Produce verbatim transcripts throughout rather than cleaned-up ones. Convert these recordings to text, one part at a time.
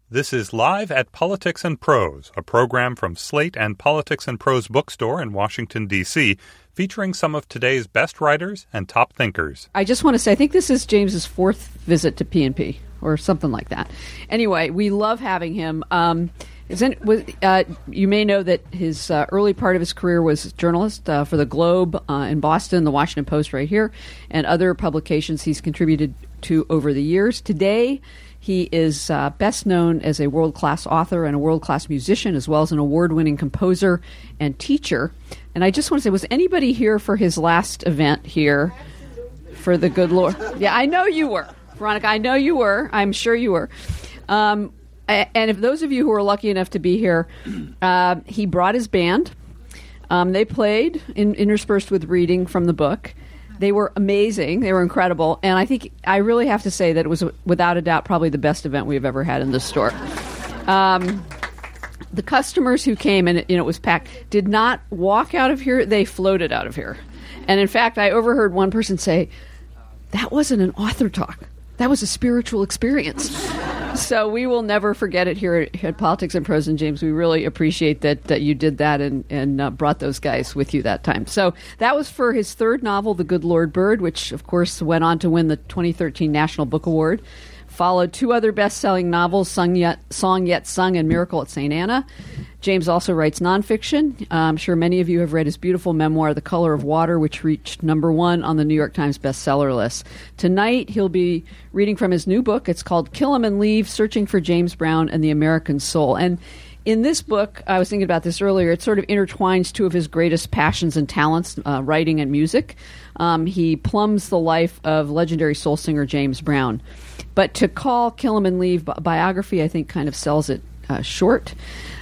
This is Live at Politics and Prose, a program from Slate and Politics and Prose bookstore in Washington, D C, featuring some of today's best writers and top thinkers. I just want to say, I think this is James's fourth visit to P and P, or something like that. Anyway, we love having him. Um, isn't, uh, you may know that his uh, early part of his career was journalist uh, for The Globe uh, in Boston, The Washington Post right here, and other publications he's contributed to over the years. Today, he is uh, best known as a world-class author and a world-class musician, as well as an award-winning composer and teacher. And I just want to say, was anybody here for his last event here for the good Lord? Yeah, I know you were. Veronica, I know you were. I'm sure you were. Um, and if those of you who were lucky enough to be here, uh, he brought his band. Um, they played, in, interspersed with reading from the book. They were amazing. They were incredible. And I think I really have to say that it was, without a doubt, probably the best event we've ever had in this store. Um, the customers who came, and it, you know, it was packed, did not walk out of here. They floated out of here. And in fact, I overheard one person say, that wasn't an author talk. That was a spiritual experience. So we will never forget it here at, at Politics and Prose. And James, we really appreciate that, that you did that and, and uh, brought those guys with you that time. So that was for his third novel, The Good Lord Bird, which, of course, went on to win the twenty thirteen National Book Award. Followed two other best-selling novels, Sung Yet, Song Yet Sung and Miracle at Saint Anna. James also writes nonfiction. Uh, I'm sure many of you have read his beautiful memoir, The Color of Water, which reached number one on the New York Times bestseller list. Tonight, he'll be reading from his new book. It's called Kill 'Em and Leave, Searching for James Brown and the American Soul. And in this book, I was thinking about this earlier, it sort of intertwines two of his greatest passions and talents, uh, writing and music. Um, he plumbs the life of legendary soul singer James Brown. But to call Kill 'Em and Leave bi- biography, I think, kind of sells it uh, short.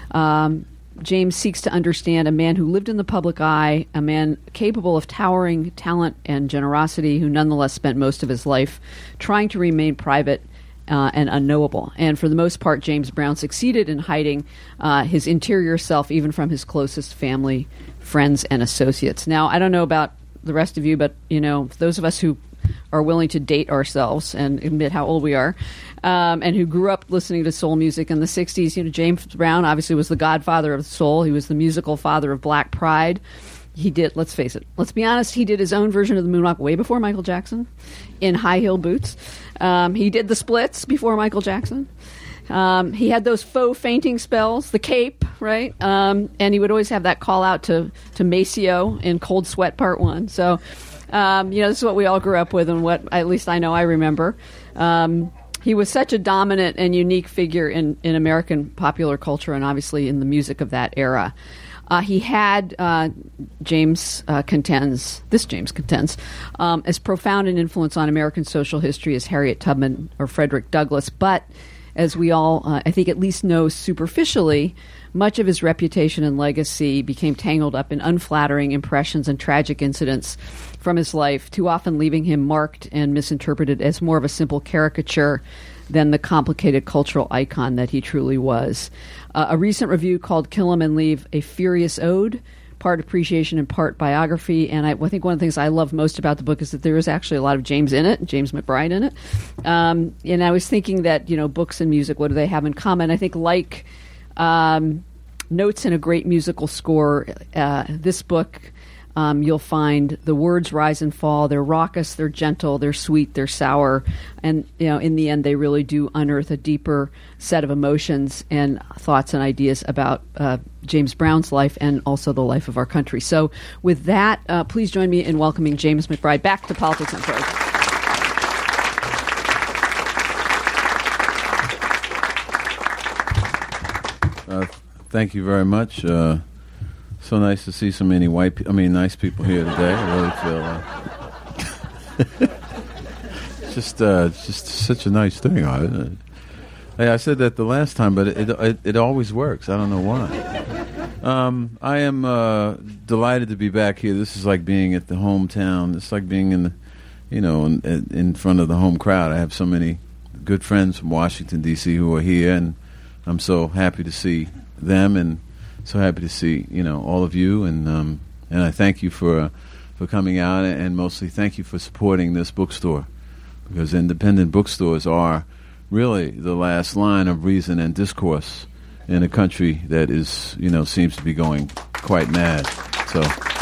Um, James seeks to understand a man who lived in the public eye, a man capable of towering talent and generosity, who nonetheless spent most of his life trying to remain private uh, and unknowable. And for the most part, James Brown succeeded in hiding uh, his interior self, even from his closest family, friends, and associates. Now, I don't know about the rest of you, but, you know, those of us who are willing to date ourselves and admit how old we are, um, and who grew up listening to soul music in the sixties. You know, James Brown obviously was the godfather of soul. He was the musical father of Black Pride. He did, let's face it, let's be honest, he did his own version of the moonwalk way before Michael Jackson in high heel boots. Um, he did the splits before Michael Jackson. Um, he had those faux fainting spells, the cape, right? Um, and he would always have that call out to, to Maceo in Cold Sweat Part One. So, Um, you know, this is what we all grew up with and what at least I know I remember. Um, he was such a dominant and unique figure in, in American popular culture and obviously in the music of that era. Uh, he had, uh, James uh, contends, this James contends, um, as profound an influence on American social history as Harriet Tubman or Frederick Douglass. But as we all, uh, I think, at least know superficially, much of his reputation and legacy became tangled up in unflattering impressions and tragic incidents from his life, too often leaving him marked and misinterpreted as more of a simple caricature than the complicated cultural icon that he truly was. Uh, a recent review called Kill 'Em and Leave a Furious Ode, part appreciation and part biography. And I, I think one of the things I love most about the book is that there is actually a lot of James in it, James McBride in it. Um, and I was thinking that, you know, books and music, what do they have in common? I think like um, notes in a great musical score, uh, this book, Um, you'll find the words rise and fall. They're raucous, they're gentle, they're sweet, they're sour. And, you know, in the end, they really do unearth a deeper set of emotions and thoughts and ideas about uh, James Brown's life and also the life of our country. So with that, uh, please join me in welcoming James McBride back to Politics and Prose. Uh, thank you very much. Uh, So nice to see so many white, pe- I mean, nice people here today. I really feel uh, just, uh, just such a nice thing. I, I, I said that the last time, but it, it, it always works. I don't know why. Um, I am uh, delighted to be back here. This is like being at the hometown. It's like being in the, you know, in, in front of the home crowd. I have so many good friends from Washington D C who are here, and I'm so happy to see them and. So happy to see, you know, all of you, and um, and I thank you for uh, for coming out, and mostly thank you for supporting this bookstore, because independent bookstores are really the last line of reason and discourse in a country that is, you know, seems to be going quite mad. So,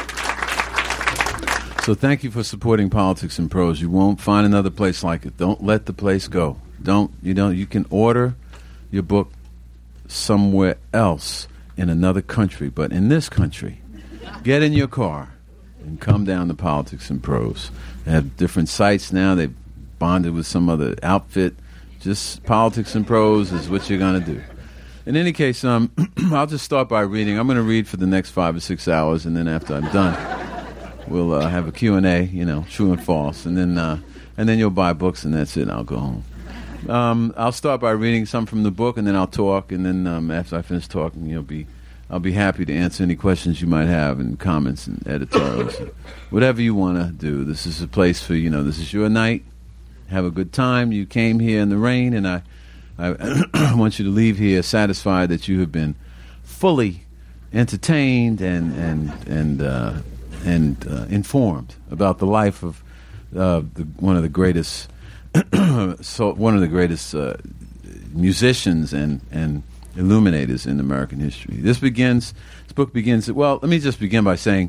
so thank you for supporting Politics and Prose. You won't find another place like it. Don't let the place go. Don't, you know, you can order your book somewhere else in another country, but in this country, get in your car and come down to Politics and Prose. They have different sites now. They've bonded with some other outfit. Just Politics and Prose is what you're going to do. In any case, um, I'll just start by reading. I'm going to read for the next five or six hours, and then after I'm done, we'll uh, have a Q and A, you know, true and false, and then uh, and then you'll buy books, and that's it, and I'll go home. Um, I'll start by reading some from the book, and then I'll talk, and then um, after I finish talking, you'll be, I'll be happy to answer any questions you might have, and comments and editorials, whatever you want to do. This is a place for, you know, this is your night. Have a good time. You came here in the rain, and I, I want you to leave here satisfied that you have been fully entertained and and and uh, and uh, informed about the life of uh, the, one of the greatest. So one of the greatest uh, musicians and, and illuminators in American history. This begins. This book begins. Well, let me just begin by saying,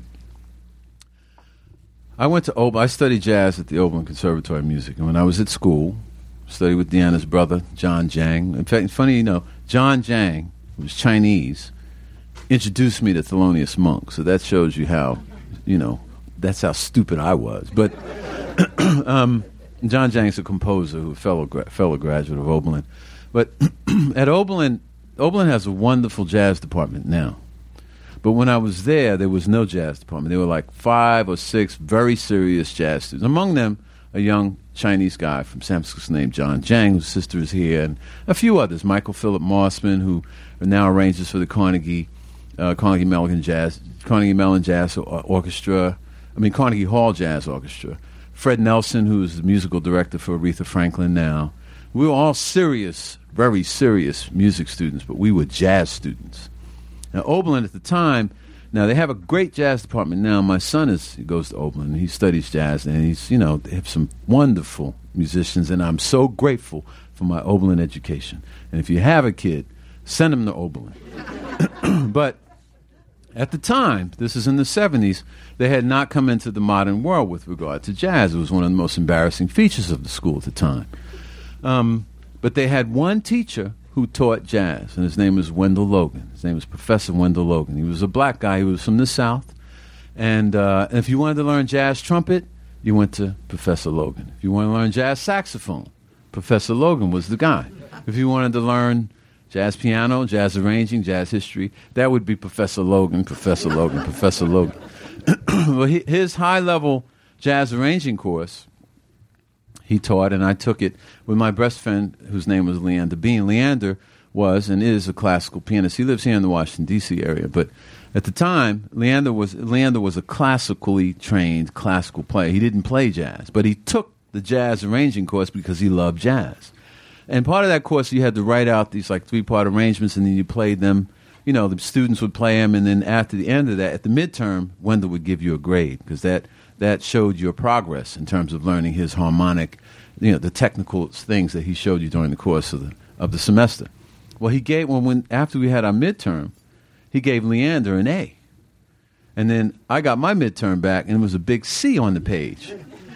I went to Oberlin. I studied jazz at the Oberlin Conservatory of Music, and when I was at school, studied with Deanna's brother, John Jang. In fact, it's funny, you know, John Jang, who was Chinese, introduced me to Thelonious Monk. So that shows you how, you know, that's how stupid I was. But. um, John Jang's a composer who a fellow gra- fellow graduate of Oberlin. But at Oberlin, Oberlin has a wonderful jazz department now. But when I was there, there was no jazz department. There were like five or six very serious jazz students. Among them, a young Chinese guy from San Francisco named John Jang, whose sister is here, and a few others. Michael Philip Mossman, who now arranges for the Carnegie uh, Carnegie Mellon Jazz Carnegie Mellon Jazz Orchestra. I mean Carnegie Hall Jazz Orchestra. Fred Nelson, who's the musical director for Aretha Franklin now. We were all serious, very serious music students, but we were jazz students. Now, Oberlin at the time, now they have a great jazz department now. My son is he goes to Oberlin, and he studies jazz, and he's, you know, they have some wonderful musicians, and I'm so grateful for my Oberlin education. And if you have a kid, send him to Oberlin. But at the time, this is in the seventies, they had not come into the modern world with regard to jazz. It was one of the most embarrassing features of the school at the time. Um, but they had one teacher who taught jazz, and his name was Wendell Logan. His name was Professor Wendell Logan. He was a black guy. He was from the South. And, uh, and if you wanted to learn jazz trumpet, you went to Professor Logan. If you wanted to learn jazz saxophone, Professor Logan was the guy. If you wanted to learn jazz piano, jazz arranging, jazz history, that would be Professor Logan, Professor Logan, Professor Logan. Well, he, his high-level jazz arranging course, he taught, and I took it with my best friend, whose name was Leander Bean. Leander was and is a classical pianist. He lives here in the Washington, D C area, but at the time, Leander was Leander was a classically trained classical player. He didn't play jazz, but he took the jazz arranging course because he loved jazz. And part of that course, you had to write out these like three-part arrangements, and then you played them. You know, the students would play them, and then after the end of that, at the midterm, Wendell would give you a grade because that that showed your progress in terms of learning his harmonic, you know, the technical things that he showed you during the course of the of the semester. Well, he gave when, when after we had our midterm, he gave Leander an A, and then I got my midterm back, and it was a big C on the page.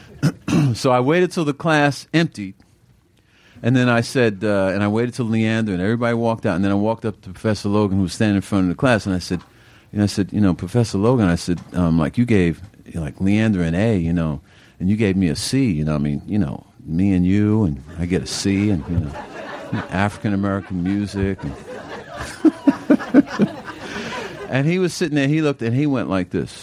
So I waited till the class emptied. And then I said, uh, and I waited till Leander, and everybody walked out. And then I walked up to Professor Logan, who was standing in front of the class, and I said, you know, I said, you know, Professor Logan, I said, um, like you gave, you know, like Leander an A, you know, and you gave me a C. You know, I mean, you know, me and you, and I get a C, and you know, African American music. And, and he was sitting there. He looked, and he went like this,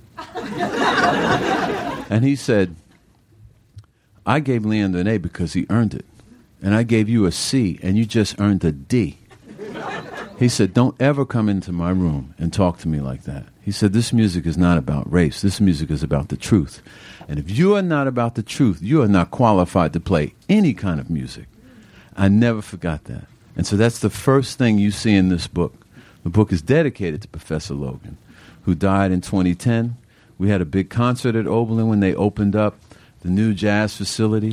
and he said, I gave Leander an A because he earned it. And I gave you a C, and you just earned a D. He said, don't ever come into my room and talk to me like that. He said, this music is not about race. This music is about the truth. And if you are not about the truth, you are not qualified to play any kind of music. I never forgot that. And so that's the first thing you see in this book. The book is dedicated to Professor Logan, who died in twenty ten. We had a big concert at Oberlin when they opened up the new jazz facility.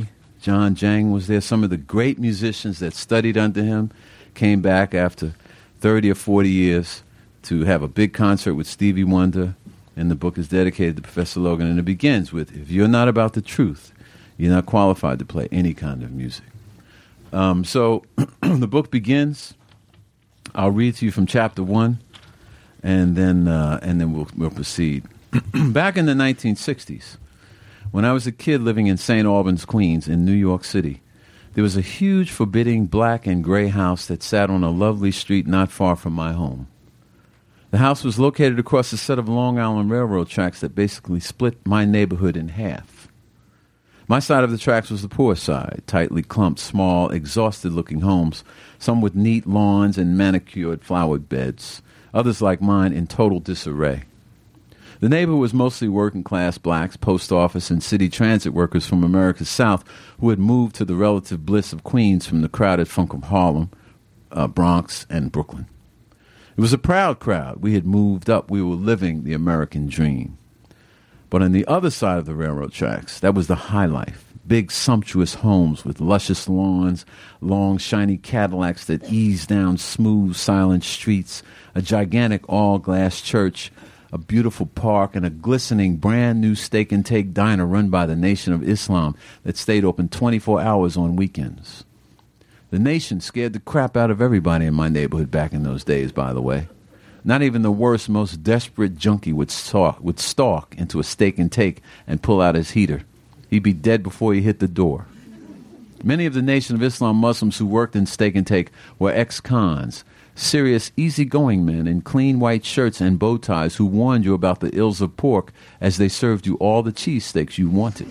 John Jang was there. Some of the great musicians that studied under him came back after thirty or forty years to have a big concert with Stevie Wonder. And the book is dedicated to Professor Logan. And it begins with, if you're not about the truth, you're not qualified to play any kind of music. Um, so the book begins. I'll read to you from chapter one, and then uh, and then we'll, we'll proceed. Back in the nineteen sixties, when I was a kid living in Saint Albans, Queens, in New York City, there was a huge, forbidding black and gray house that sat on a lovely street not far from my home. The house was located across a set of Long Island Railroad tracks that basically split my neighborhood in half. My side of the tracks was the poor side, tightly clumped, small, exhausted-looking homes, some with neat lawns and manicured flower beds, others like mine in total disarray. The neighborhood was mostly working-class blacks, post office and city transit workers from America's South who had moved to the relative bliss of Queens from the crowded funk of Harlem, uh, Bronx, and Brooklyn. It was a proud crowd. We had moved up. We were living the American dream. But on the other side of the railroad tracks, that was the high life. Big, sumptuous homes with luscious lawns, long, shiny Cadillacs that eased down smooth, silent streets, a gigantic all-glass church, a beautiful park, and a glistening brand-new steak-and-take diner run by the Nation of Islam that stayed open twenty-four hours on weekends. The Nation scared the crap out of everybody in my neighborhood back in those days, by the way. Not even the worst, most desperate junkie would stalk, would stalk into a steak-and-take and pull out his heater. He'd be dead before he hit the door. Many of the Nation of Islam Muslims who worked in steak-and-take were ex-cons, serious, easygoing men in clean white shirts and bow ties who warned you about the ills of pork as they served you all the cheesesteaks you wanted.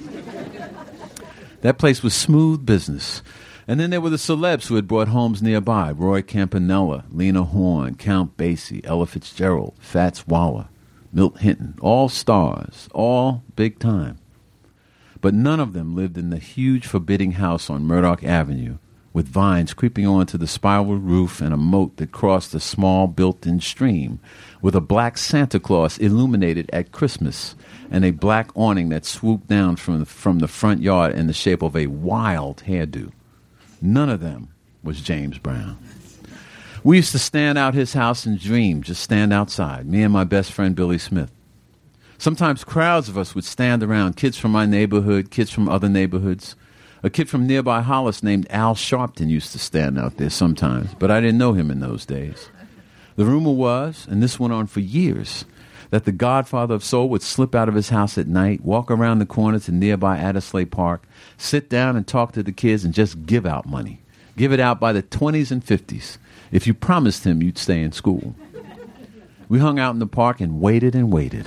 That place was smooth business. And then there were the celebs who had bought homes nearby, Roy Campanella, Lena Horne, Count Basie, Ella Fitzgerald, Fats Waller, Milt Hinton, all stars, all big time. But none of them lived in the huge forbidding house on Murdoch Avenue, with vines creeping onto the spiral roof and a moat that crossed a small built-in stream, with a black Santa Claus illuminated at Christmas, and a black awning that swooped down from the, from the front yard in the shape of a wild hairdo. None of them was James Brown. We used to stand out his house and dream, just stand outside, me and my best friend Billy Smith. Sometimes crowds of us would stand around, kids from my neighborhood, kids from other neighborhoods. A kid from nearby Hollis named Al Sharpton used to stand out there sometimes, but I didn't know him in those days. The rumor was, and this went on for years, that the godfather of soul would slip out of his house at night, walk around the corner to nearby Addersley Park, sit down and talk to the kids and just give out money. Give it out by the twenties and fifties. If you promised him you'd stay in school. We hung out in the park and waited and waited.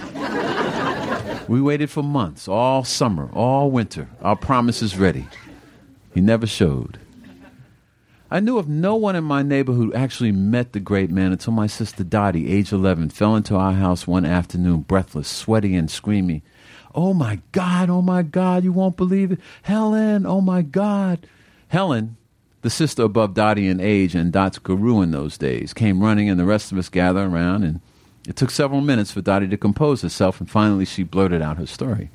We waited for months, all summer, all winter, our promises ready. He never showed. I knew of no one in my neighborhood who actually met the great man until my sister Dottie, age eleven, fell into our house one afternoon, breathless, sweaty, and screaming, "Oh, my God, oh, my God, you won't believe it. Helen, oh, my God." Helen, the sister above Dottie in age and Dot's guru in those days, came running, and the rest of us gathered around, and it took several minutes for Dottie to compose herself, and finally she blurted out her story.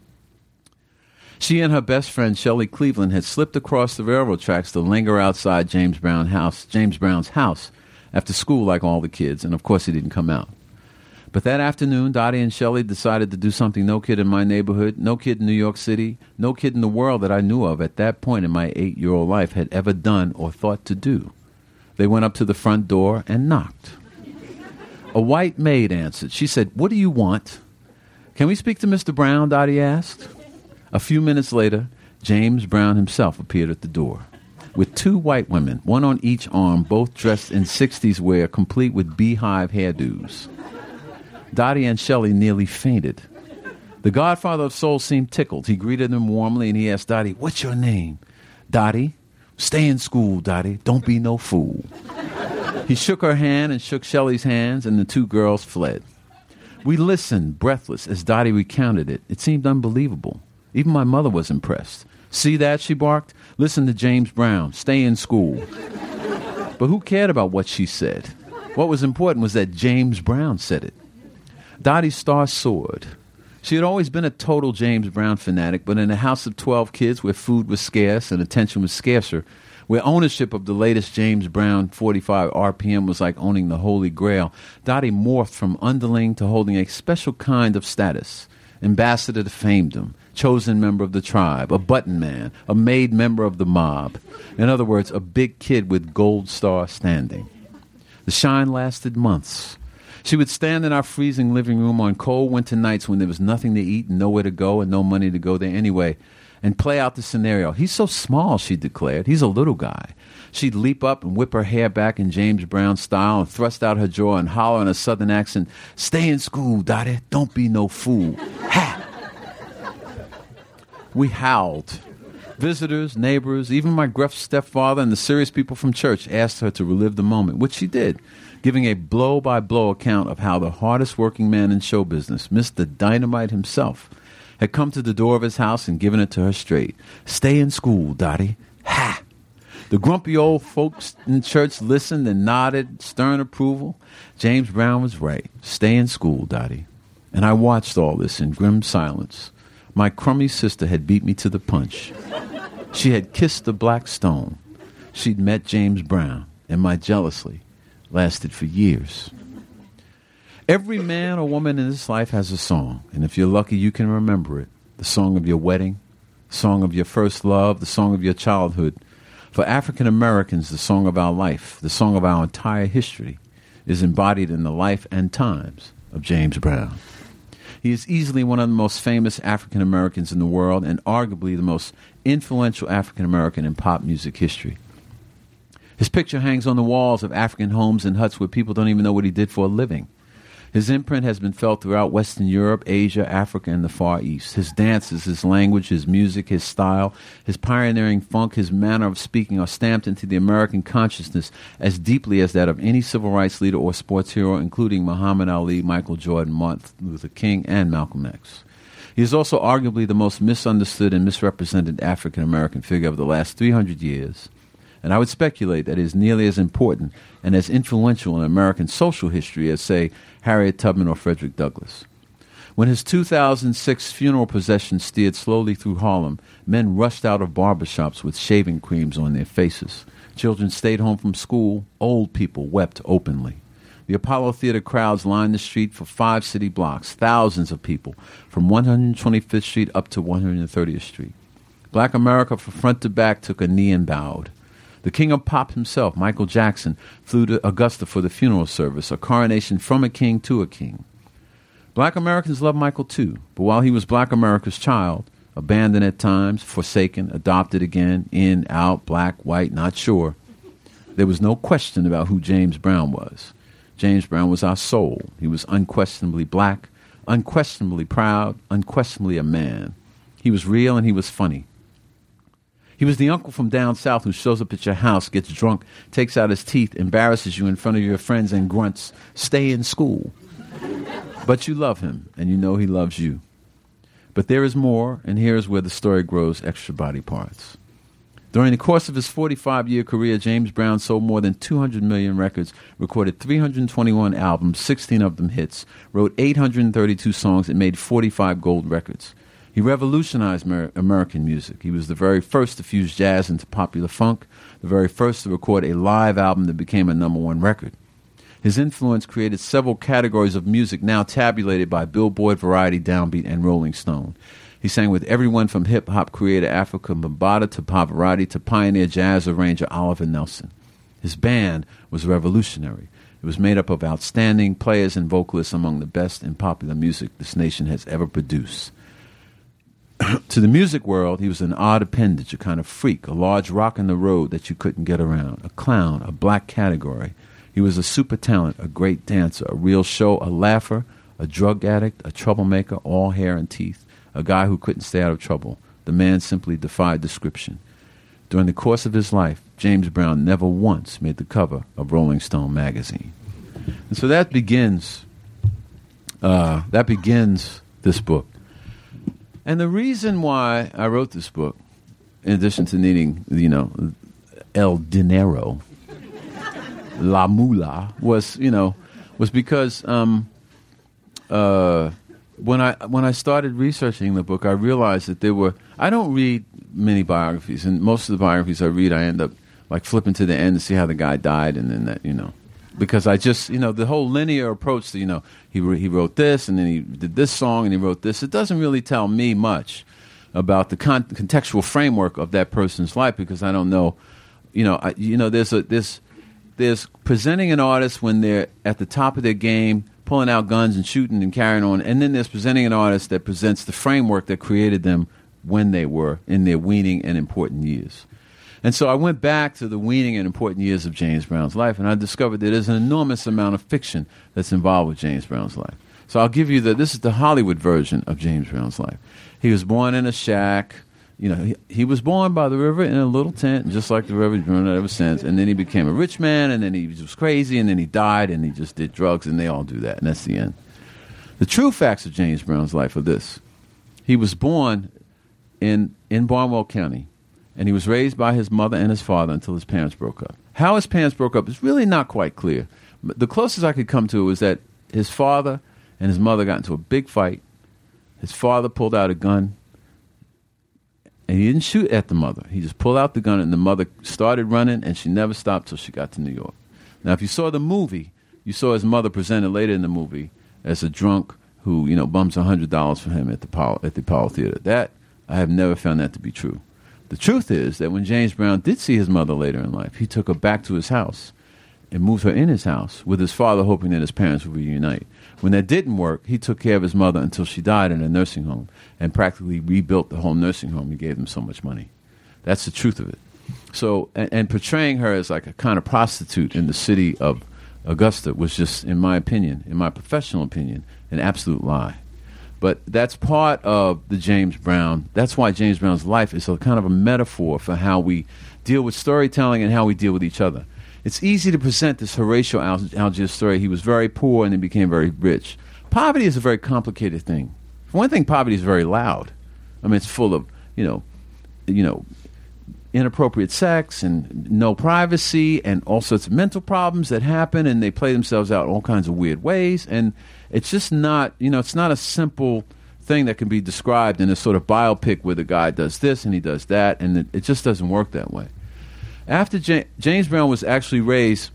She and her best friend, Shelley Cleveland, had slipped across the railroad tracks to linger outside James Brown house, James Brown's house after school like all the kids, and of course he didn't come out. But that afternoon, Dottie and Shelley decided to do something no kid in my neighborhood, no kid in New York City, no kid in the world that I knew of at that point in my eight-year-old life had ever done or thought to do. They went up to the front door and knocked. A white maid answered. She said, "What do you want?" "Can we speak to Mister Brown?" Dottie asked. A few minutes later, James Brown himself appeared at the door with two white women, one on each arm, both dressed in sixties wear, complete with beehive hairdos. Dottie and Shelley nearly fainted. The godfather of soul seemed tickled. He greeted them warmly, and he asked Dottie, "What's your name?" "Dottie." "Stay in school, Dottie. Don't be no fool." He shook her hand and shook Shelley's hands, and the two girls fled. We listened, breathless, as Dottie recounted it. It seemed unbelievable. Even my mother was impressed. "See that?" she barked. "Listen to James Brown. Stay in school." But who cared about what she said? What was important was that James Brown said it. Dottie's star soared. She had always been a total James Brown fanatic, but in a house of twelve kids where food was scarce and attention was scarcer, where ownership of the latest James Brown forty-five R P M was like owning the Holy Grail, Dottie morphed from underling to holding a special kind of status. Ambassador to famedom, chosen member of the tribe, a button man, a made member of the mob. In other words, a big kid with gold star standing. The shine lasted months. She would stand in our freezing living room on cold winter nights when there was nothing to eat and nowhere to go and no money to go there anyway, and play out the scenario. He's so small, she declared. He's a little guy. She'd leap up and whip her hair back in James Brown style and thrust out her jaw and holler in a southern accent, "Stay in school, Dottie. Don't be no fool." Ha! We howled. Visitors, neighbors, even my gruff stepfather and the serious people from church asked her to relive the moment, which she did, giving a blow-by-blow account of how the hardest working man in show business, Mister Dynamite himself, had come to the door of his house and given it to her straight. "Stay in school, Dottie." Ha! The grumpy old folks in church listened and nodded stern approval. James Brown was right. Stay in school, Dottie. And I watched all this in grim silence. My crummy sister had beat me to the punch. She had kissed the black stone. She'd met James Brown, and my jealousy lasted for years. Every man or woman in this life has a song, and if you're lucky, you can remember it. The song of your wedding, the song of your first love, the song of your childhood. For African Americans, the song of our life, the song of our entire history, is embodied in the life and times of James Brown. He is easily one of the most famous African Americans in the world and arguably the most influential African American in pop music history. His picture hangs on the walls of African homes and huts where people don't even know what he did for a living. His imprint has been felt throughout Western Europe, Asia, Africa, and the Far East. His dances, his language, his music, his style, his pioneering funk, his manner of speaking are stamped into the American consciousness as deeply as that of any civil rights leader or sports hero, including Muhammad Ali, Michael Jordan, Martin Luther King, and Malcolm X. He is also arguably the most misunderstood and misrepresented African American figure of the last three hundred years. And I would speculate that he is nearly as important and as influential in American social history as, say, Harriet Tubman or Frederick Douglass. When his two thousand six funeral procession steered slowly through Harlem, men rushed out of barbershops with shaving creams on their faces. Children stayed home from school. Old people wept openly. The Apollo Theater crowds lined the street for five city blocks, thousands of people, from one hundred twenty-fifth Street up to one hundred thirtieth Street. Black America from front to back took a knee and bowed. The king of pop himself, Michael Jackson, flew to Augusta for the funeral service, a coronation from a king to a king. Black Americans loved Michael too, but while he was Black America's child, abandoned at times, forsaken, adopted again, in, out, black, white, not sure, there was no question about who James Brown was. James Brown was our soul. He was unquestionably black, unquestionably proud, unquestionably a man. He was real and he was funny. He was the uncle from down south who shows up at your house, gets drunk, takes out his teeth, embarrasses you in front of your friends and grunts, "Stay in school." But you love him, and you know he loves you. But there is more, and here is where the story grows extra body parts. During the course of his forty-five-year career, James Brown sold more than two hundred million records, recorded three hundred twenty-one albums, sixteen of them hits, wrote eight hundred thirty-two songs, and made forty-five gold records. He revolutionized Amer- American music. He was the very first to fuse jazz into popular funk, the very first to record a live album that became a number one record. His influence created several categories of music now tabulated by Billboard, Variety, Downbeat, and Rolling Stone. He sang with everyone from hip-hop creator Africa Bambaataa to Pavarotti to pioneer jazz arranger Oliver Nelson. His band was revolutionary. It was made up of outstanding players and vocalists among the best in popular music this nation has ever produced. To the music world, he was an odd appendage, a kind of freak, a large rock in the road that you couldn't get around, a clown, a black category. He was a super talent, a great dancer, a real show, a laugher, a drug addict, a troublemaker, all hair and teeth, a guy who couldn't stay out of trouble. The man simply defied description. During the course of his life, James Brown never once made the cover of Rolling Stone magazine. And so that begins, uh, that begins this book. And the reason why I wrote this book, in addition to needing, you know, el dinero, la moolah, was, you know, was because um, uh, when I when I started researching the book, I realized that there were. I don't read many biographies, and most of the biographies I read, I end up like flipping to the end to see how the guy died, and then that you know, because I just you know the whole linear approach to you know he he wrote this, and then he did this song, and he wrote this. It doesn't really tell me much about the con- contextual framework of that person's life, because I don't know. You know, I, you know, there's a there's there's presenting an artist when they're at the top of their game, pulling out guns and shooting and carrying on. And then there's presenting an artist that presents the framework that created them when they were in their weaning and important years. And so I went back to the weaning and important years of James Brown's life, and I discovered that there's an enormous amount of fiction that's involved with James Brown's life. So I'll give you the, this is the Hollywood version of James Brown's life. He was born in a shack. You know, he, he was born by the river in a little tent, just like the river, he's been ever since. And then he became a rich man, and then he was crazy, and then he died, and he just did drugs, and they all do that, and that's the end. The true facts of James Brown's life are this. He was born in, in Barnwell County, and he was raised by his mother and his father until his parents broke up. How his parents broke up is really not quite clear. But the closest I could come to it was that his father and his mother got into a big fight. His father pulled out a gun, and he didn't shoot at the mother. He just pulled out the gun, and the mother started running, and she never stopped till she got to New York. Now, if you saw the movie, you saw his mother presented later in the movie as a drunk who, you know, bums one hundred dollars for him at the Apollo, at the Apollo Theater. That, I have never found that to be true. The truth is that when James Brown did see his mother later in life, he took her back to his house and moved her in his house with his father, hoping that his parents would reunite. When that didn't work, he took care of his mother until she died in a nursing home and practically rebuilt the whole nursing home. He gave them so much money. That's the truth of it. So, and, and portraying her as like a kind of prostitute in the city of Augusta was just, in my opinion, in my professional opinion, an absolute lie. But that's part of the James Brown. That's why James Brown's life is a kind of a metaphor for how we deal with storytelling and how we deal with each other. It's easy to present this Horatio Algiers story. He was very poor and then became very rich. Poverty is a very complicated thing. For one thing, poverty is very loud. I mean, it's full of, you know, you know, inappropriate sex and no privacy and all sorts of mental problems that happen, and they play themselves out in all kinds of weird ways. And it's just not, you know, it's not a simple thing that can be described in a sort of biopic where the guy does this and he does that, and it, it just doesn't work that way. After J- James Brown was actually raised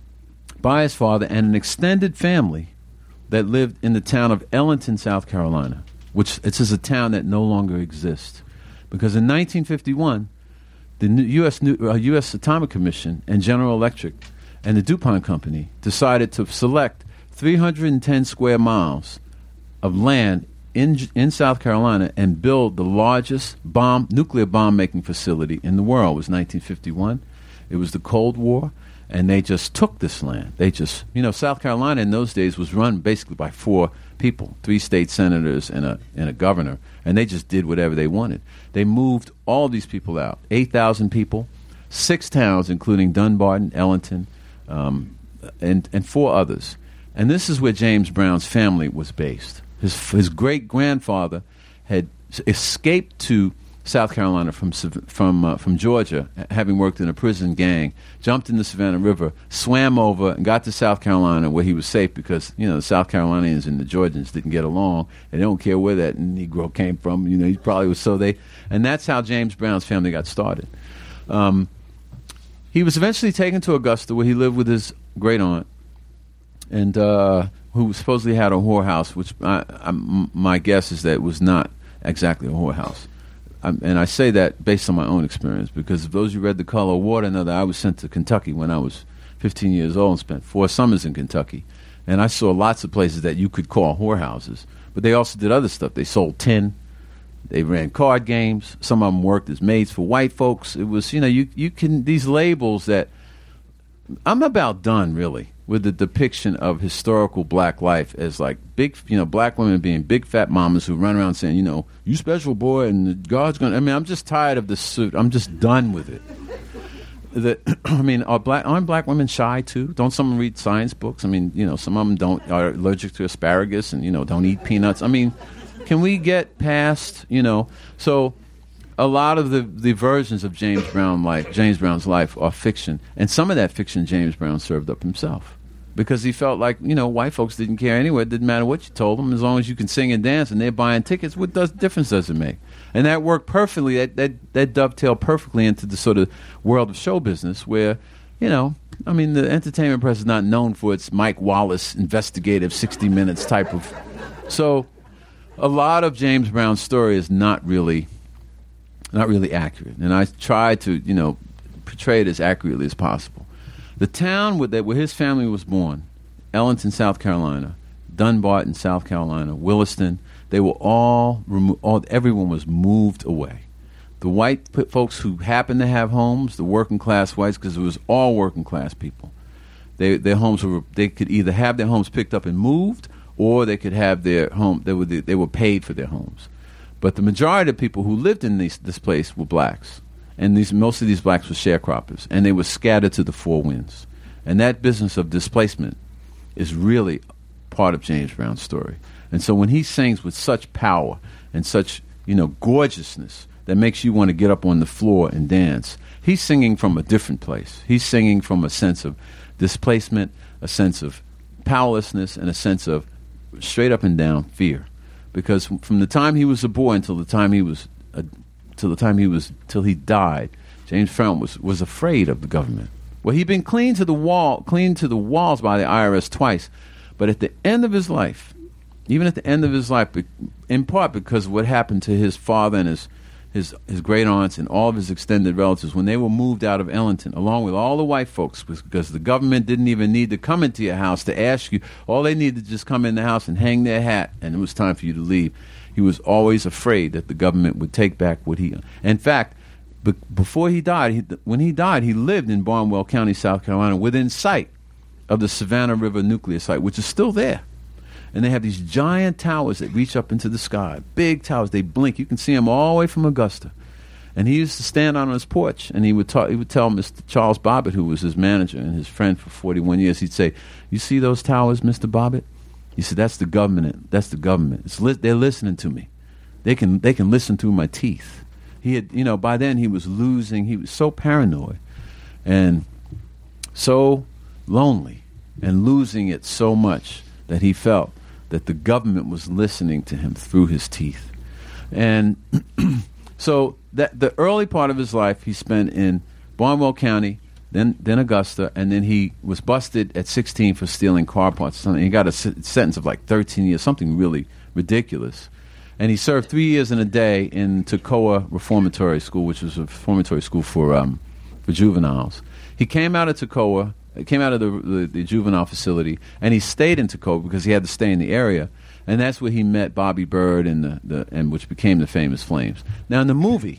by his father and an extended family that lived in the town of Ellington, South Carolina, which it is a town that no longer exists. Because in nineteen fifty-one, the U S uh, U S Atomic Commission and General Electric and the DuPont Company decided to select three hundred ten square miles of land in in South Carolina and build the largest bomb nuclear bomb making facility in the world. It was nineteen fifty-one. It was the Cold War, and they just took this land. They just, you know, South Carolina in those days was run basically by four people, three state senators and a and a governor, and they just did whatever they wanted. They moved all these people out, eight thousand people, six towns, including Dunbarton, Ellington, um, and and four others. And this is where James Brown's family was based. His his great grandfather had escaped to South Carolina from from uh, from Georgia, having worked in a prison gang, jumped in the Savannah River, swam over, and got to South Carolina, where he was safe because, you know, the South Carolinians and the Georgians didn't get along, and they don't care where that Negro came from. You know, he probably was so they, and that's how James Brown's family got started. Um, he was eventually taken to Augusta, where he lived with his great aunt, and uh, who supposedly had a whorehouse, which I, I, my guess is that it was not exactly a whorehouse. Um, and I say that based on my own experience, because if those who read The Color of Water know that I was sent to Kentucky when I was fifteen years old and spent four summers in Kentucky. And I saw lots of places that you could call whorehouses. But they also did other stuff. They sold tin. They ran card games. Some of them worked as maids for white folks. It was, you know, you, you can, these labels that, I'm about done, really, with the depiction of historical black life as like big, you know, black women being big fat mamas who run around saying, you know, you special boy and God's going to, I mean, I'm just tired of this suit. I'm just done with it. The, I mean, are black, aren't black women shy too? Don't some of them read science books? I mean, you know, some of them don't, are allergic to asparagus and, you know, don't eat peanuts. I mean, can we get past, you know, so a lot of the, the versions of James Brown life, James Brown's life are fiction. And some of that fiction James Brown served up himself. because he felt like, you know, white folks didn't care anyway. It didn't matter what you told them. As long as you can sing and dance and they're buying tickets, what does difference does it make? And that worked perfectly. That, that, that dovetailed perfectly into the sort of world of show business where, you know, I mean, the entertainment press is not known for its Mike Wallace investigative sixty minutes type of... So a lot of James Brown's story is not really, not really accurate. And I try to, you know, portray it as accurately as possible. The town where, where his family was born, Ellington, South Carolina, Dunbarton, South Carolina, Williston, they were all, remo- all everyone was moved away. The white p- folks who happened to have homes, the working class whites, because it was all working class people. They, their homes were, they could either have their homes picked up and moved, or they could have their home, they were, they were paid for their homes. But the majority of people who lived in these, this place were blacks. And these, most of these blacks were sharecroppers, and they were scattered to the four winds. And that business of displacement is really part of James Brown's story. And so when he sings with such power and such, you know, gorgeousness that makes you want to get up on the floor and dance, he's singing from a different place. He's singing from a sense of displacement, a sense of powerlessness, and a sense of straight up and down fear. Because from the time he was a boy until the time he was, uh, till the time he was, till he died, James Brown was was afraid of the government. Well, he'd been clean to the wall, clean to the walls by the I R S twice, but at the end of his life, even at the end of his life, in part because of what happened to his father and his his his great aunts and all of his extended relatives when they were moved out of Ellington, along with all the white folks, because the government didn't even need to come into your house to ask you. All they needed to just come in the house and hang their hat, and it was time for you to leave. He was always afraid that the government would take back what he... In fact, be- before he died, he, when he died, he lived in Barnwell County, South Carolina, within sight of the Savannah River nuclear site, which is still there. And they have these giant towers that reach up into the sky, big towers. They blink. You can see them all the way from Augusta. And he used to stand out on his porch, and he would talk, he would tell Mister Charles Bobbitt, who was his manager and his friend for forty-one years, he'd say, "You see those towers, Mister Bobbitt?" He said, "That's the government. That's the government. It's li- they're listening to me. They can they can listen through my teeth." He had, you know, by then he was losing. He was so paranoid and so lonely and losing it so much that he felt that the government was listening to him through his teeth. And so that the early part of his life he spent in Barnwell County, then then Augusta, and then he was busted at sixteen for stealing car parts or something. He got a s- sentence of like thirteen years, something really ridiculous. And he served three years and a day in Toccoa Reformatory School, which was a reformatory school for um, for juveniles. He came out of Toccoa, came out of the, the, the juvenile facility, and he stayed in Toccoa because he had to stay in the area. And that's where he met Bobby Byrd, and the, the and which became the Famous Flames. Now, in the movie,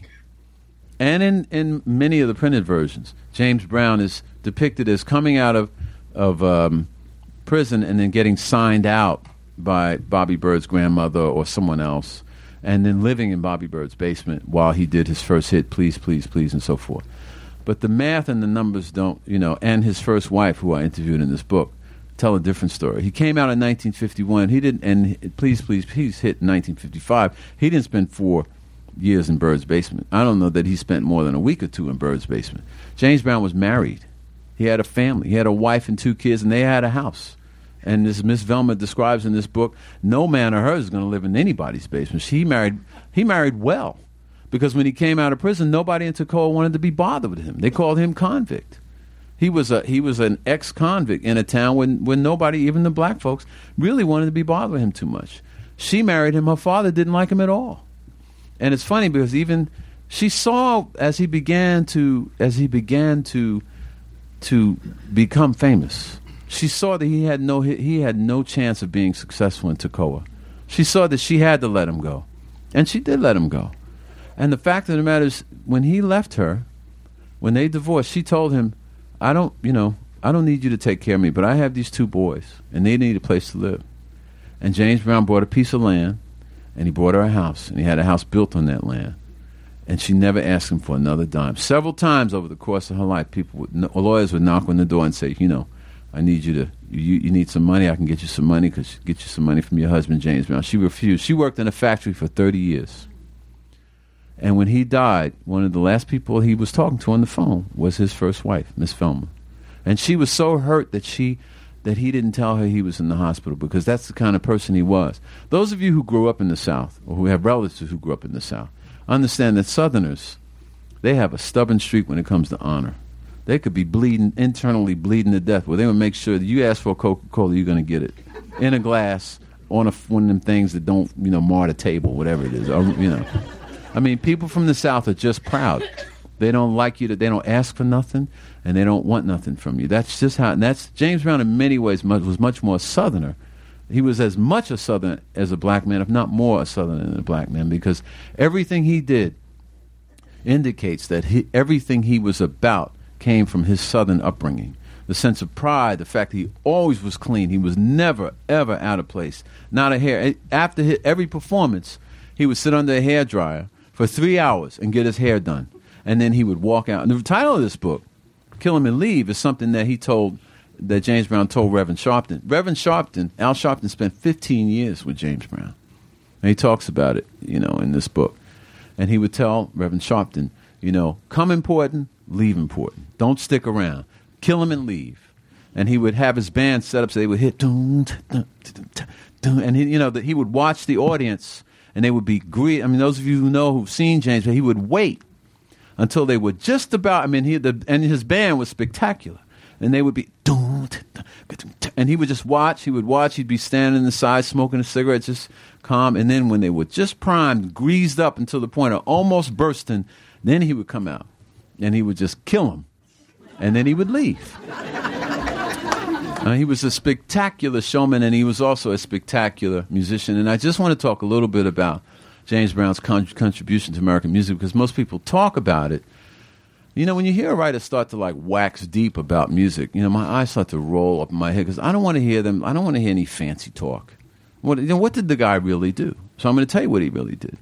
and in, in many of the printed versions, James Brown is depicted as coming out of of um, prison and then getting signed out by Bobby Bird's grandmother or someone else, and then living in Bobby Bird's basement while he did his first hit, Please, Please, Please, and so forth. But the math and the numbers don't, you know, and his first wife, who I interviewed in this book, tell a different story. He came out in nineteen fifty-one. He didn't, and Please, Please, Please hit in nineteen fifty-five. He didn't spend four years in Bird's basement. I don't know that he spent more than a week or two in Bird's basement. James Brown was married. He had a family. He had a wife and two kids, and they had a house. And as Miss Velma describes in this book, no man of hers is going to live in anybody's basement. He married, he married well, because when he came out of prison, nobody in Toccoa wanted to be bothered with him. They called him convict. He was a he was an ex-convict in a town when, when nobody, even the black folks, really wanted to be bothered with him too much. She married him. Her father didn't like him at all. And it's funny because even she saw as he began to as he began to to become famous, she saw that he had no he had no chance of being successful in Toccoa. She saw that she had to let him go, and she did let him go. And the fact of the matter is, when he left her, when they divorced, she told him, "I don't, you know, I don't need you to take care of me, but I have these two boys, and they need a place to live." And James Brown bought a piece of land, and he bought her a house, and he had a house built on that land. And she never asked him for another dime. Several times over the course of her life, people, would, no, lawyers would knock on the door and say, "You know, I need you to, you, you need some money. I can get you some money because get you some money from your husband, James Brown." She refused. She worked in a factory for thirty years. And when he died, one of the last people he was talking to on the phone was his first wife, Miss Velma. And she was so hurt that she that he didn't tell her he was in the hospital, because that's the kind of person he was. Those of you who grew up in the South, or who have relatives who grew up in the South, understand that Southerners, they have a stubborn streak when it comes to honor. They could be bleeding, internally bleeding to death, where they would make sure that you ask for a Coca-Cola, you're going to get it. In a glass, on a, one of them things that don't, you know, mar the table, whatever it is. Or, you know. I mean, people from the South are just proud. They don't like you, to, they don't ask for nothing, and they don't want nothing from you. That's just how, and that's, James Brown in many ways much, was much more Southerner. He was as much a Southerner as a black man, if not more a Southerner than a black man, because everything he did indicates that he, everything he was about came from his Southern upbringing. The sense of pride, the fact that he always was clean. He was never, ever out of place. Not a hair. After his, every performance, he would sit under a hairdryer for three hours and get his hair done. And then he would walk out. And the title of this book, Kill 'Em and Leave, is something that he told, that James Brown told Reverend Sharpton. Reverend Sharpton, Al Sharpton, spent fifteen years with James Brown. And he talks about it, you know, in this book. And he would tell Reverend Sharpton, you know, come important, leave important. Don't stick around. Kill 'em and leave. And he would have his band set up so they would hit, dun, dun, dun, dun, dun, and he, you know, that he would watch the audience, and they would be great. I mean, those of you who know, who've seen James, he would wait until they were just about, I mean, he the, and his band was spectacular. And they would be, dun, dun, dun, dun, and he would just watch, he would watch, he'd be standing in the side smoking a cigarette, just calm. And then when they were just primed, greased up until the point of almost bursting, then he would come out, and he would just kill them. And then he would leave. Uh, he was a spectacular showman, and he was also a spectacular musician. And I just want to talk a little bit about James Brown's con- contribution to American music, because most people talk about it. You know, when you hear a writer start to like wax deep about music, you know, my eyes start to roll up in my head, because I don't want to hear them. I don't want to hear any fancy talk. What, you know, what did the guy really do? So I'm going to tell you what he really did.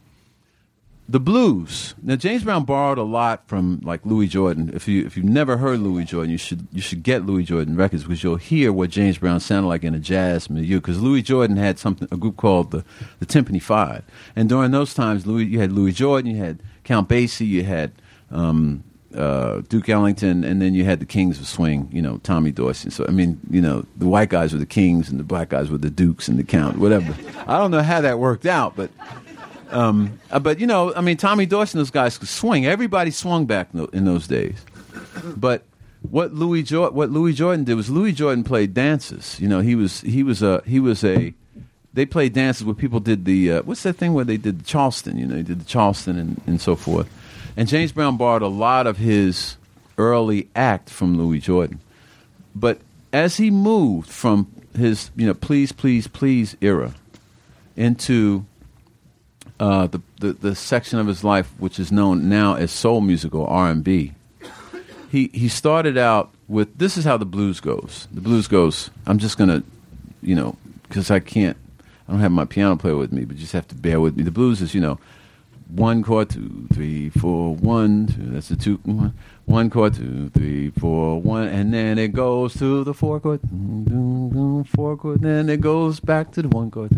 The blues. Now, James Brown borrowed a lot from like Louis Jordan. If you if you've never heard Louis Jordan, you should you should get Louis Jordan records, because you'll hear what James Brown sounded like in a jazz milieu. Because Louis Jordan had something, a group called the the Timpani Five, and during those times, Louis you had Louis Jordan, you had Count Basie, you had um, uh, Duke Ellington, and then you had the Kings of Swing, you know, Tommy Dorsey. So I mean, you know, the white guys were the Kings, and the black guys were the Dukes and the Count, whatever. I don't know how that worked out, but. Um, uh, but, you know, I mean, Tommy Dorsey and those guys could swing. Everybody swung back in, in those days. But what Louis jo- what Louis Jordan did was Louis Jordan played dances. You know, he was he was a he was a they played dances where people did the uh, what's that thing where they did the Charleston? You know, they did the Charleston and, and so forth. And James Brown borrowed a lot of his early act from Louis Jordan. But as he moved from his you know please please please era into Uh, the, the the section of his life which is known now as soul music or R and B. He he started out with, this is how the blues goes. The blues goes, I'm just going to, you know, because I can't, I don't have my piano player with me, but you just have to bear with me. The blues is, you know, one chord, two, three, four, one, two, that's the two, one, one chord, two, three, four, one, and then it goes to the four chord, four chord, then it goes back to the one chord,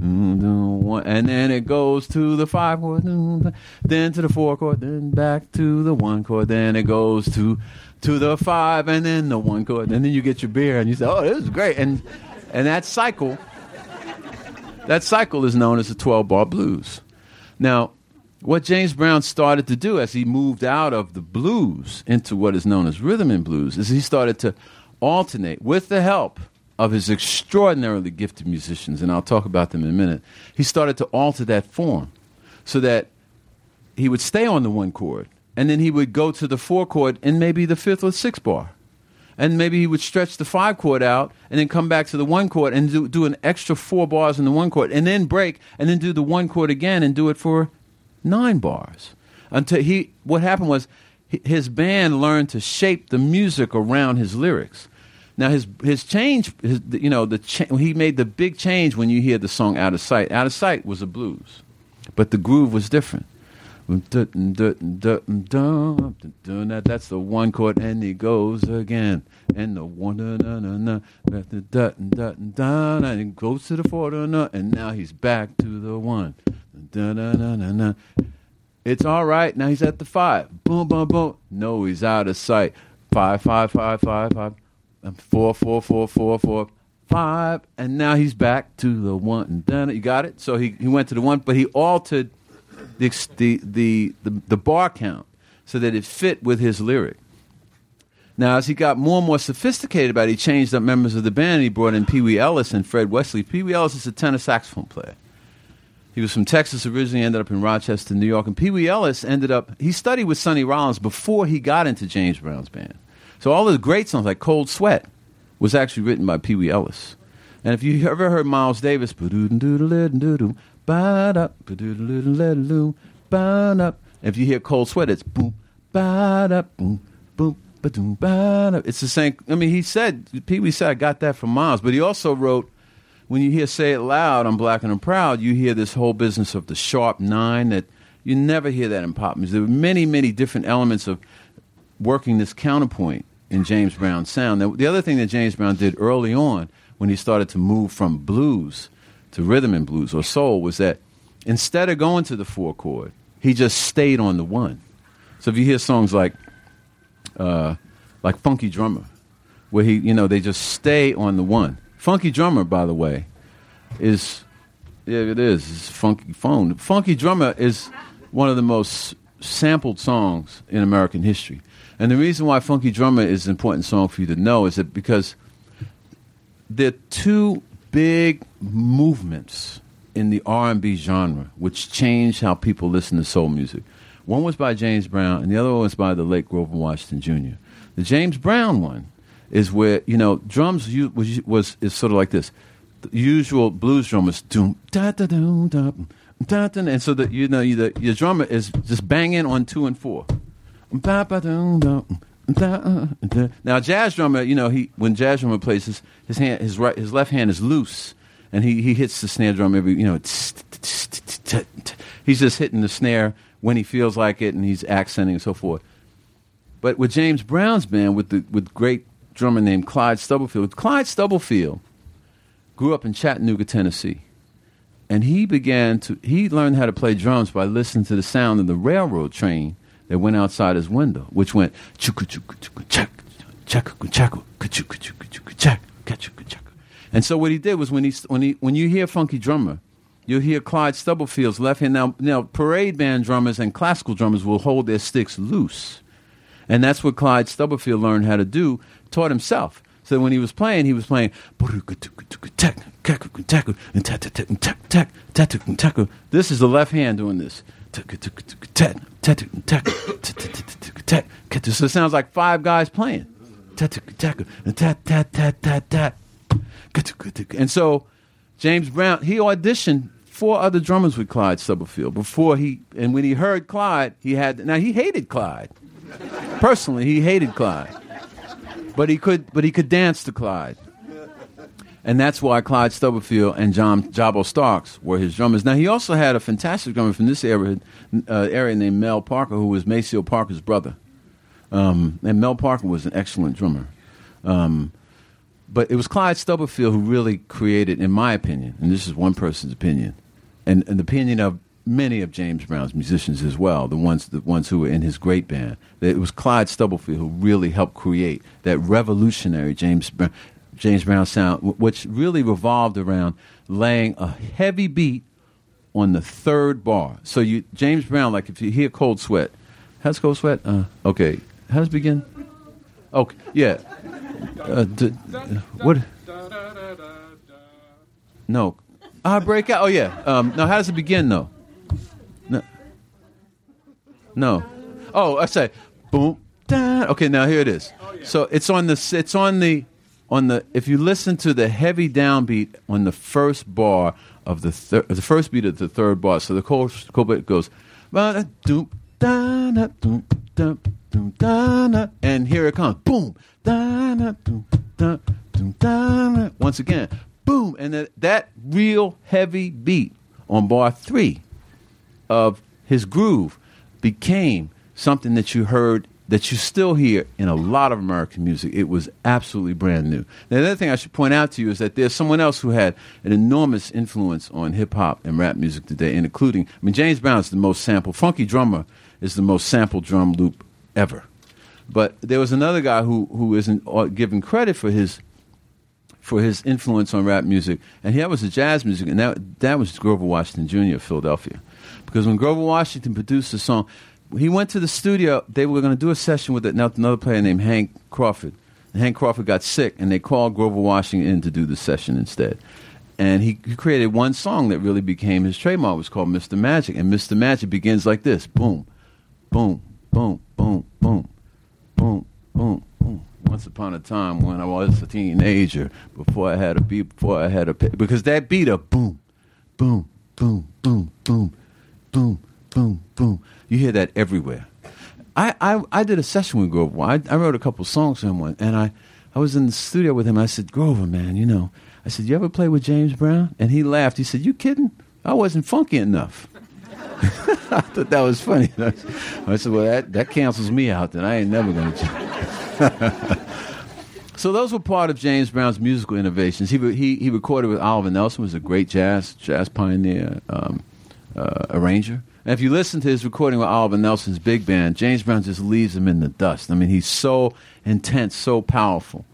and then it goes to the five chord, then to the four chord, then back to the one chord, then it goes to to the five, and then the one chord, and then you get your beer, and you say, oh, this is great, and and that cycle, that cycle is known as the twelve-bar blues. Now, what James Brown started to do as he moved out of the blues into what is known as rhythm and blues is he started to alternate, with the help of his extraordinarily gifted musicians, and I'll talk about them in a minute. He started to alter that form so that he would stay on the one chord, and then he would go to the four chord in maybe the fifth or sixth bar. And maybe he would stretch the five chord out and then come back to the one chord and do, do an extra four bars in the one chord, and then break, and then do the one chord again and do it for nine bars. Until he, what happened was his band learned to shape the music around his lyrics. Now his his change, his, you know, the cha- he made the big change when you hear the song "Out of Sight." "Out of Sight" was a blues, but the groove was different. That's the one chord, and he goes again, and the one, and he goes to the four, and now he's back to the one. It's all right. Now he's at the five. Boom, boom, boom. No, he's out of sight. Five, five, five, five, five. four, four, four, four, four, five, and now he's back to the one. You got it? So he, he went to the one, but he altered the, the the the the bar count so that it fit with his lyric. Now, as he got more and more sophisticated about it, he changed up members of the band. He brought in Pee Wee Ellis and Fred Wesley. Pee Wee Ellis is a tenor saxophone player. He was from Texas originally, ended up in Rochester, New York. And Pee Wee Ellis ended up, he studied with Sonny Rollins before he got into James Brown's band. So all of the great songs like Cold Sweat was actually written by Pee Wee Ellis. And if you ever heard Miles Davis, if you hear Cold Sweat, it's boom, ba-da, boom, boom, ba-doom, ba-da. It's the same. I mean, he said, Pee Wee said, I got that from Miles. But he also wrote, when you hear Say It Loud, I'm Black and I'm Proud, you hear this whole business of the sharp nine that you never hear that in pop music. There were many, many different elements of working this counterpoint in James Brown's sound. Now, the other thing that James Brown did early on when he started to move from blues to rhythm and blues or soul was that instead of going to the four chord, he just stayed on the one. So if you hear songs like uh, like Funky Drummer, where he, you know, they just stay on the one. Funky Drummer, by the way, is, yeah, it is, it's Funky Phone. Funky Drummer is one of the most sampled songs in American history. And the reason why Funky Drummer is an important song for you to know is that because there are two big movements in the R and B genre which changed how people listen to soul music. One was by James Brown, and the other one was by the late Grover Washington Junior The James Brown one is where, you know, drums was, was is sort of like this. The usual blues drum is doom, da da doom, da da da, and so that, you know, you, the, your drummer is just banging on two and four. Ba, ba, doom, da, da, da. Now, jazz drummer, you know, he when jazz drummer plays, his his hand, his right, his left hand is loose, and he he hits the snare drum every, you know, he's just hitting the snare when he feels like it, and he's accenting and so forth. But with James Brown's band, with the with great drummer named Clyde Stubblefield. Clyde Stubblefield grew up in Chattanooga, Tennessee, and he began to he learned how to play drums by listening to the sound of the railroad train that went outside his window, which went chuku chuku chuku chak chaku chaku chuku chuku chuku chak chuku chaku. And so what he did was when he when he when you hear Funky Drummer, you'll hear Clyde Stubblefield's left hand. Now now parade band drummers and classical drummers will hold their sticks loose. And that's what Clyde Stubblefield learned how to do, taught himself. So when he was playing, he was playing. This is the left hand doing this. So it sounds like five guys playing. And so James Brown, he auditioned four other drummers with Clyde Stubblefield before he, and when he heard Clyde, he had, now he hated Clyde. Personally, he hated Clyde, but he could, but he could dance to Clyde, and that's why Clyde Stubblefield and John Jabbo Starks were his drummers. Now he also had a fantastic drummer from this area, uh, area named Mel Parker, who was Maceo Parker's brother, um, and Mel Parker was an excellent drummer. Um, but it was Clyde Stubblefield who really created, in my opinion, and this is one person's opinion, and, and the opinion of many of James Brown's musicians as well, the ones the ones who were in his great band. It was Clyde Stubblefield who really helped create that revolutionary James Brown, James Brown sound, which really revolved around laying a heavy beat on the third bar. So you James Brown, like if you hear Cold Sweat, how's Cold Sweat? Uh, okay, how does it begin? Okay, yeah. Uh, d- what? No. Ah, break out. Oh yeah. Um, now, how does it begin though? No. No. Oh, I say boom. Da. Okay, now here it is. Oh, yeah. So it's on the it's on the on the if you listen to the heavy downbeat on the first bar of the thir- the first beat of the third bar. So the cold cold bit goes doom da da doom da doom da, and here it comes. Boom. Da da doom da doom da. Once again. Boom, and that, that real heavy beat on bar three of his groove became something that you heard, that you still hear in a lot of American music. It was absolutely brand new. Now, the other thing I should point out to you is that there's someone else who had an enormous influence on hip-hop and rap music today, and including, I mean, James Brown is the most sampled. Funky Drummer is the most sampled drum loop ever. But there was another guy who who isn't given credit for his for his influence on rap music, and that was the jazz music, and that that was Grover Washington Junior of Philadelphia. Because when Grover Washington produced the song, he went to the studio. They were going to do a session with another player named Hank Crawford. And Hank Crawford got sick, and they called Grover Washington in to do the session instead. And he, he created one song that really became his trademark. It was called Mister Magic, and Mister Magic begins like this: boom, boom, boom, boom, boom, boom, boom, boom. Once upon a time when I was a teenager, before I had a beat, before I had a because that beat of boom, boom, boom, boom, boom, boom, boom, boom. You hear that everywhere. I, I, I did a session with Grover. I, I wrote a couple songs for him, and I, I was in the studio with him. I said, Grover, man, you know, I said, you ever play with James Brown? And he laughed. He said, you kidding? I wasn't funky enough. I thought that was funny. I said, well, that, that cancels me out, then I ain't never going to. So those were part of James Brown's musical innovations. He he he recorded with Oliver Nelson, was a great jazz jazz pioneer, um, uh, arranger. And if you listen to his recording with Oliver Nelson's big band, James Brown just leaves him in the dust. I mean, he's so intense, so powerful.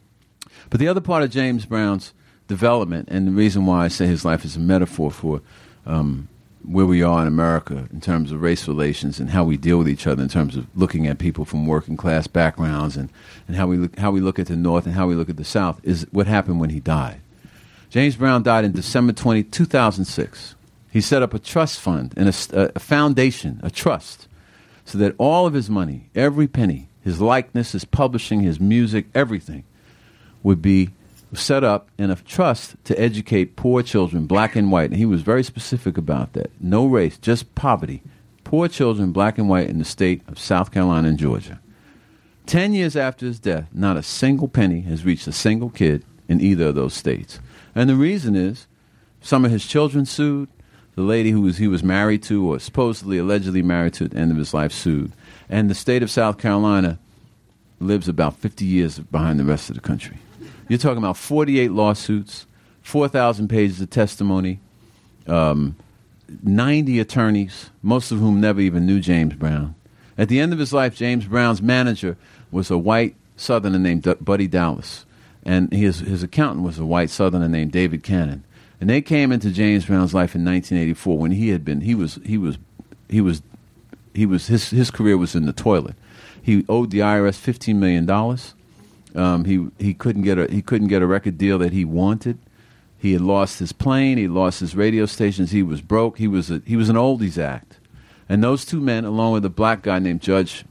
But the other part of James Brown's development, and the reason why I say his life is a metaphor for um, where we are in America in terms of race relations and how we deal with each other in terms of looking at people from working class backgrounds and, and how we look, how we look at the North and how we look at the South, is what happened when he died. James Brown died in December twentieth, two thousand six. He set up a trust fund and a, a foundation, a trust, so that all of his money, every penny, his likeness, his publishing, his music, everything, would be set up in a trust to educate poor children, black and white. And he was very specific about that. No race, just poverty. Poor children, black and white, in the state of South Carolina and Georgia. Ten years after his death, not a single penny has reached a single kid in either of those states. And the reason is some of his children sued. The lady who was, he was married to, or supposedly allegedly married to at the end of his life, sued. And the state of South Carolina lives about fifty years behind the rest of the country. You're talking about forty-eight lawsuits, four thousand pages of testimony, um, ninety attorneys, most of whom never even knew James Brown. At the end of his life, James Brown's manager was a white Southerner named D- Buddy Dallas. And his, his accountant was a white Southerner named David Cannon. And they came into James Brown's life in nineteen eighty-four when he had been, he was, he was, he was, he was, his, his career was in the toilet. He owed the I R S fifteen million dollars. Um, he, he couldn't get a, he couldn't get a record deal that he wanted. He had lost his plane. He lost his radio stations. He was broke. He was a, he was an oldies act. And those two men, along with a black guy named Judge,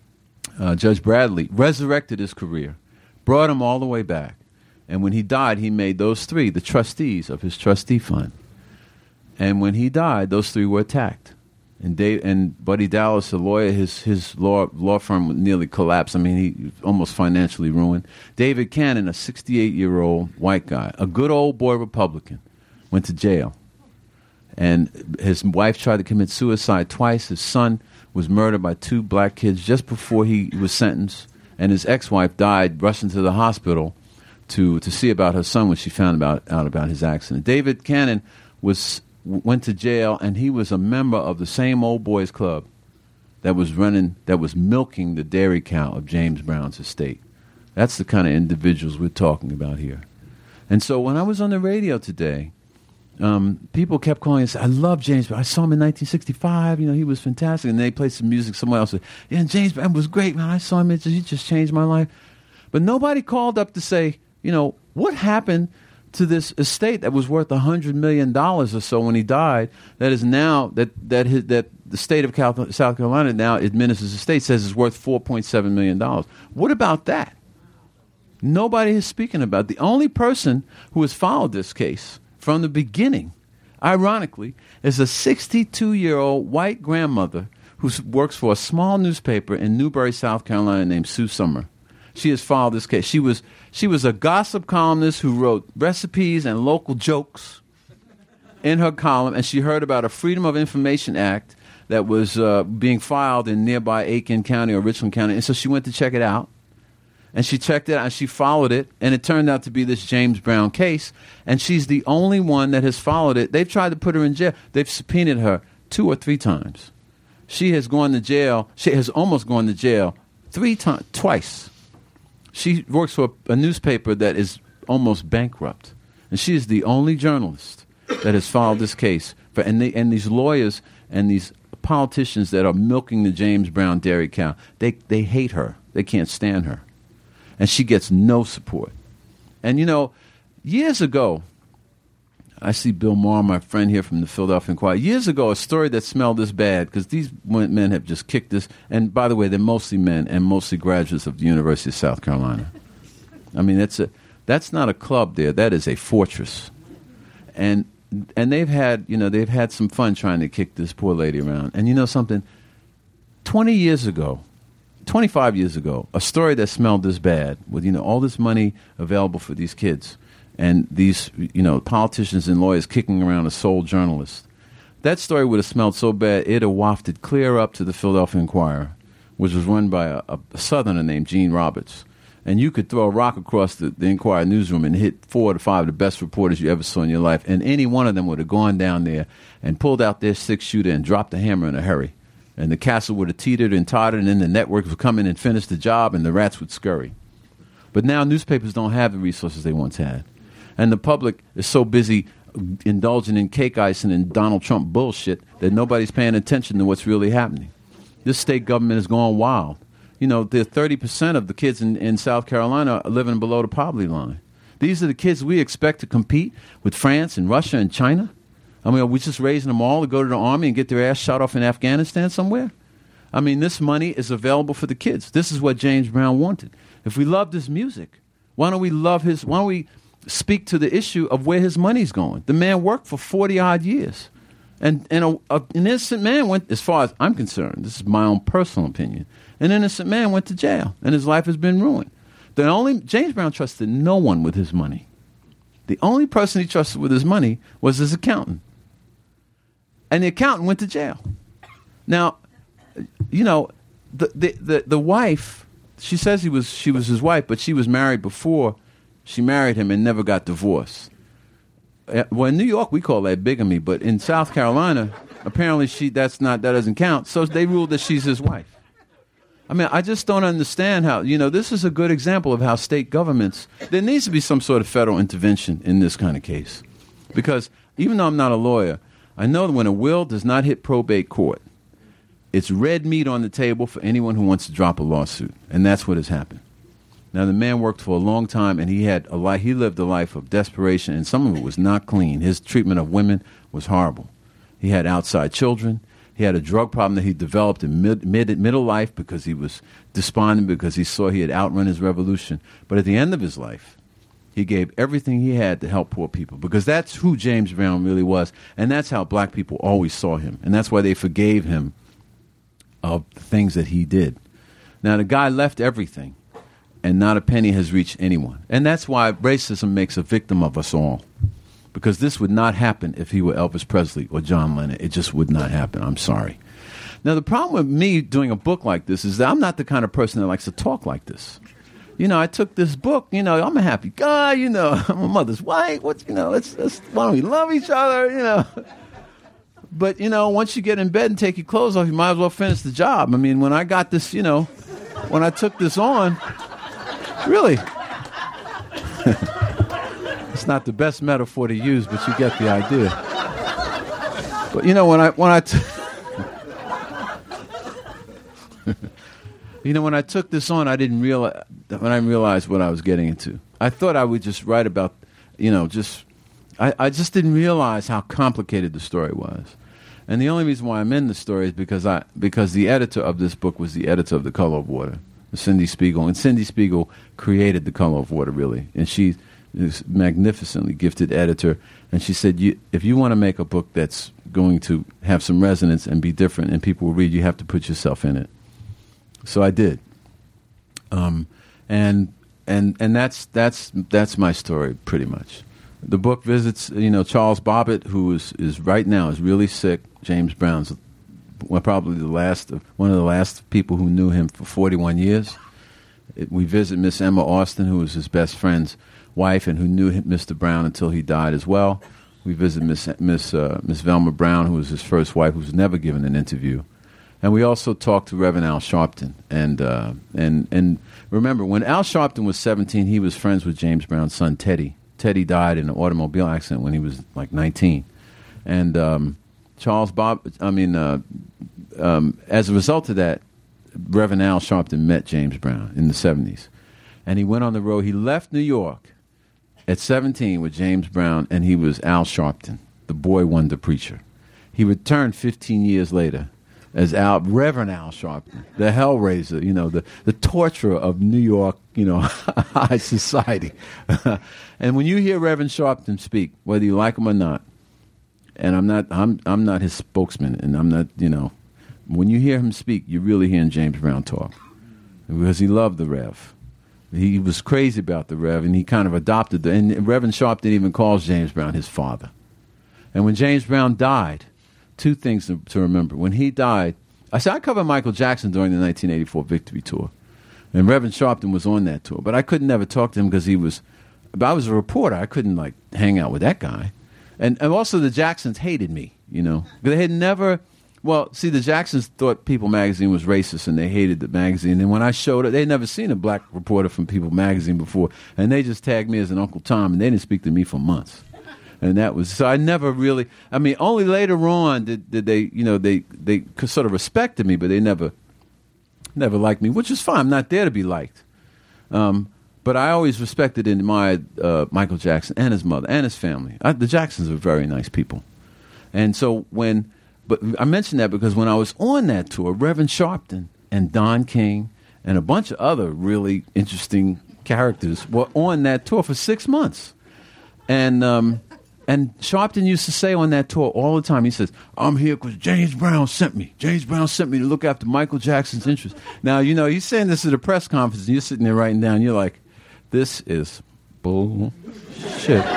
uh, Judge Bradley, resurrected his career, brought him all the way back. And when he died, he made those three the trustees of his trustee fund. And when he died, those three were attacked. And Dave, and Buddy Dallas, a lawyer, his his law law firm nearly collapsed. I mean, he was almost financially ruined. David Cannon, a sixty-eight-year-old white guy, a good old boy Republican, went to jail. And his wife tried to commit suicide twice. His son was murdered by two black kids just before he was sentenced. And his ex-wife died rushing to the hospital to to see about her son when she found about, out about his accident. David Cannon was went to jail, and he was a member of the same old boys club that was running, that was milking the dairy cow of James Brown's estate. That's the kind of individuals we're talking about here. And so when I was on the radio today, um, people kept calling and saying, I love James Brown. I saw him in nineteen sixty-five. You know, he was fantastic. And they played some music. Someone else said, yeah, James Brown was great, man. I saw him. It just, he just changed my life. But nobody called up to say, you know, what happened to this estate that was worth one hundred million dollars or so when he died, that is now, that that his, that the state of Cal- South Carolina now administers the state, says is worth four point seven million dollars. What about that? Nobody is speaking about it. The only person who has followed this case from the beginning, ironically, is a sixty-two-year-old white grandmother who works for a small newspaper in Newberry, South Carolina, named Sue Summer. She has followed this case. She was she was a gossip columnist who wrote recipes and local jokes in her column, and she heard about a Freedom of Information Act that was uh, being filed in nearby Aiken County or Richland County, and so she went to check it out. And she checked it out, and she followed it, and it turned out to be this James Brown case, and she's the only one that has followed it. They've tried to put her in jail. They've subpoenaed her two or three times. She has gone to jail. She has almost gone to jail three times, twice. She works for a, a newspaper that is almost bankrupt, and she is the only journalist that has filed this case. For, and, they, and these lawyers and these politicians that are milking the James Brown dairy cow, they, they hate her. They can't stand her. And she gets no support. And, you know, years ago, I see Bill Maher, my friend here from the Philadelphia Inquirer. Years ago, a story that smelled this bad, because these men have just kicked this. And by the way, they're mostly men and mostly graduates of the University of South Carolina. I mean, that's a that's not a club there. That is a fortress. And and they've had, you know, they've had some fun trying to kick this poor lady around. And you know something? Twenty years ago, twenty-five years ago, a story that smelled this bad, with, you know, all this money available for these kids, and these, you know, politicians and lawyers kicking around a sole journalist. That story would have smelled so bad, it have wafted clear up to the Philadelphia Inquirer, which was run by a, a Southerner named Gene Roberts. And you could throw a rock across the, the Inquirer newsroom and hit four to five of the best reporters you ever saw in your life, and any one of them would have gone down there and pulled out their six-shooter and dropped the hammer in a hurry. And the castle would have teetered and tottered, and then the networks would come in and finish the job, and the rats would scurry. But now newspapers don't have the resources they once had. And the public is so busy indulging in cake icing and Donald Trump bullshit that nobody's paying attention to what's really happening. This state government is going wild. You know, the thirty percent of the kids in, in South Carolina are living below the poverty line. These are the kids we expect to compete with France and Russia and China. I mean, are we just raising them all to go to the army and get their ass shot off in Afghanistan somewhere? I mean, this money is available for the kids. This is what James Brown wanted. If we love this music, why don't we love his, why don't we speak to the issue of where his money's going? The man worked for forty-odd years. And, and a, a, an innocent man went, as far as I'm concerned, this is my own personal opinion, an innocent man went to jail, and his life has been ruined. The only, James Brown trusted no one with his money. The only person he trusted with his money was his accountant. And the accountant went to jail. Now, you know, the the, the, the wife, she says he was she was his wife, but she was married before she married him and never got divorced. Well, in New York, we call that bigamy, but in South Carolina, apparently she that's not that doesn't count. So they ruled that she's his wife. I mean, I just don't understand how, you know, this is a good example of how state governments, there needs to be some sort of federal intervention in this kind of case. Because even though I'm not a lawyer, I know that when a will does not hit probate court, it's red meat on the table for anyone who wants to drop a lawsuit. And that's what has happened. Now, the man worked for a long time, and he had a life, he lived a life of desperation, and some of it was not clean. His treatment of women was horrible. He had outside children. He had a drug problem that he developed in mid, mid, middle life because he was despondent because he saw he had outrun his revolution. But at the end of his life, he gave everything he had to help poor people, because that's who James Brown really was, and that's how black people always saw him, and that's why they forgave him of the things that he did. Now, the guy left everything, and not a penny has reached anyone. And that's why racism makes a victim of us all, because this would not happen if he were Elvis Presley or John Lennon. It just would not happen. I'm sorry. Now, the problem with me doing a book like this is that I'm not the kind of person that likes to talk like this. You know, I took this book, you know, I'm a happy guy, you know, my mother's white, what's, you know, let's, let's, why don't we love each other, you know. But, you know, once you get in bed and take your clothes off, you might as well finish the job. I mean, when I got this, you know, when I took this on, really, it's not the best metaphor to use, but you get the idea. But, you know, when I, when I, t- you know, when I took this on, I didn't realize, when I realized what I was getting into. I thought I would just write about, you know, just, I, I just didn't realize how complicated the story was. And the only reason why I'm in the story is because I, because the editor of this book was the editor of The Color of Water, Cindy Spiegel. And Cindy Spiegel created The Color of Water, really. And she is a magnificently gifted editor. And she said, you, if you want to make a book that's going to have some resonance and be different and people will read, you have to put yourself in it. So I did. Um, and and and that's that's that's my story pretty much. The book visits, you know, Charles Bobbitt, who is, is right now is really sick. James Brown's well, probably the last one of the last people who knew him for forty-one years. It, we visit Miss Emma Austin, who was his best friend's wife and who knew him, Mister Brown until he died as well. We visit Miss Miss uh, Miss Velma Brown, who was his first wife, who was never given an interview. And we also talked to Reverend Al Sharpton. And uh, and and remember, when Al Sharpton was seventeen, he was friends with James Brown's son, Teddy. Teddy died in an automobile accident when he was like nineteen. And um, Charles Bob, I mean, uh, um, as a result of that, Reverend Al Sharpton met James Brown in the seventies. And he went on the road. He left New York at seventeen with James Brown, and he was Al Sharpton, the boy wonder preacher. He returned fifteen years later as Al, Reverend Al Sharpton, the Hellraiser, you know, the, the torturer of New York, you know, high society. And when you hear Reverend Sharpton speak, whether you like him or not, and I'm not, I'm, I'm not his spokesman, and I'm not, you know, when you hear him speak, you're really hearing James Brown talk, because he loved the Rev. He was crazy about the Rev, and he kind of adopted the, and Reverend Sharpton even calls James Brown his father. And when James Brown died, two things to, to remember. When he died, I said I covered Michael Jackson during the nineteen eighty-four Victory Tour, and Reverend Sharpton was on that tour. But I couldn't never talk to him because he was, I was a reporter. I couldn't like hang out with that guy. And and also the Jacksons hated me, you know. They had never, well, see, the Jacksons thought People Magazine was racist, and they hated the magazine. And when I showed up, they'd never seen a black reporter from People Magazine before, and they just tagged me as an Uncle Tom, and they didn't speak to me for months. And that was, so I never really, I mean, only later on did, did they, you know, they, they sort of respected me, but they never, never liked me, which is fine. I'm not there to be liked. Um, but I always respected and admired uh, Michael Jackson and his mother and his family. I, the Jacksons are very nice people. And so when, but I mentioned that because when I was on that tour, Reverend Sharpton and Don King and a bunch of other really interesting characters were on that tour for six months. And, um, And Sharpton used to say on that tour all the time, he says, I'm here because James Brown sent me. James Brown sent me to look after Michael Jackson's interests. Now, you know, he's saying this at a press conference, and you're sitting there writing down, you're like, this is bullshit.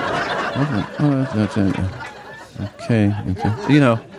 Okay, okay. You know.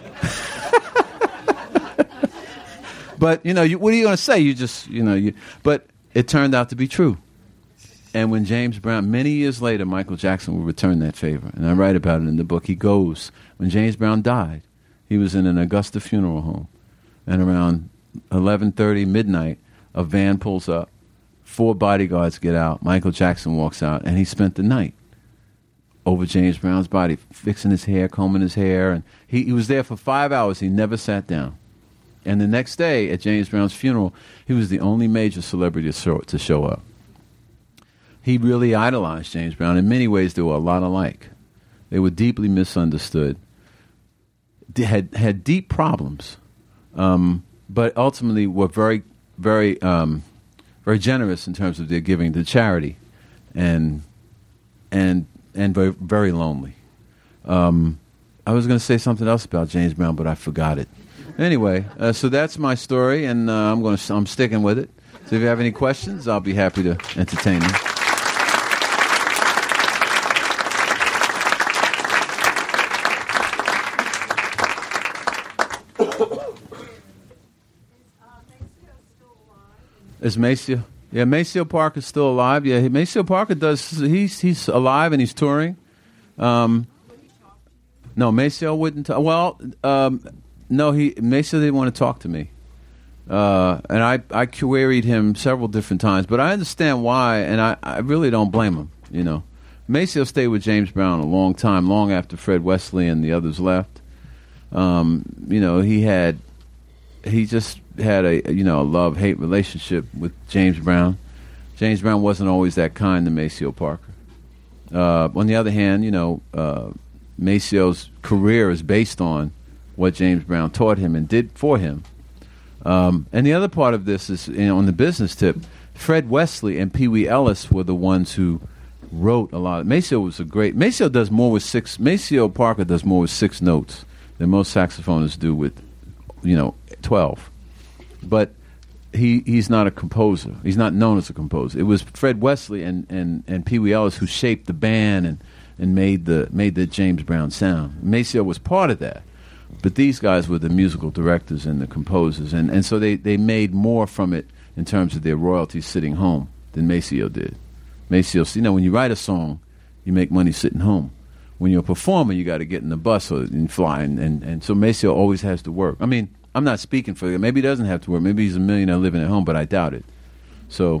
But, you know, you, what are you going to say? You just, you know, you. But it turned out to be true. And when James Brown, many years later, Michael Jackson will return that favor. And I write about it in the book. He goes, when James Brown died, he was in an Augusta funeral home. And around eleven thirty, midnight, a van pulls up. Four bodyguards get out. Michael Jackson walks out, and he spent the night over James Brown's body, fixing his hair, combing his hair. And he, he was there for five hours. He never sat down. And the next day, at James Brown's funeral, he was the only major celebrity to show, to show up. He really idolized James Brown. In many ways, they were a lot alike. They were deeply misunderstood. They had had deep problems, um, but ultimately were very, very, um, very generous in terms of their giving to charity, and and and very, very lonely. Um, I was going to say something else about James Brown, but I forgot it. Anyway, uh, so that's my story, and uh, I'm going to I'm sticking with it. So if you have any questions, I'll be happy to entertain them. Is Maceo? Yeah, Maceo Parker is still alive. Yeah, Maceo Parker does. He's he's alive and he's touring. Um, no, Maceo wouldn't. T- well, um, no, he Maceo didn't want to talk to me, uh, and I I queried him several different times. But I understand why, and I, I really don't blame him. You know, Maceo stayed with James Brown a long time, long after Fred Wesley and the others left. Um, you know, he had he just. had a you know a love-hate relationship with James Brown. James Brown wasn't always that kind to Maceo Parker. Uh, on the other hand, you know, uh, Maceo's career is based on what James Brown taught him and did for him. Um, and the other part of this is, you know, on the business tip, Fred Wesley and Pee Wee Ellis were the ones who wrote a lot. Maceo was a great. Maceo does more with six. Maceo Parker does more with six notes than most saxophonists do with, you know, twelve. But he he's not a composer. He's not known as a composer. It was Fred Wesley and, and, and Pee Wee Ellis who shaped the band and, and made the made the James Brown sound. Maceo was part of that. But these guys were the musical directors and the composers. And, and so they, they made more from it in terms of their royalties sitting home than Maceo did. Maceo, you know, when you write a song, you make money sitting home. When you're a performer, you got to get in the bus or and fly. And, and, and so Maceo always has to work. I mean, I'm not speaking for him. Maybe he doesn't have to work. Maybe he's a millionaire living at home, but I doubt it. So,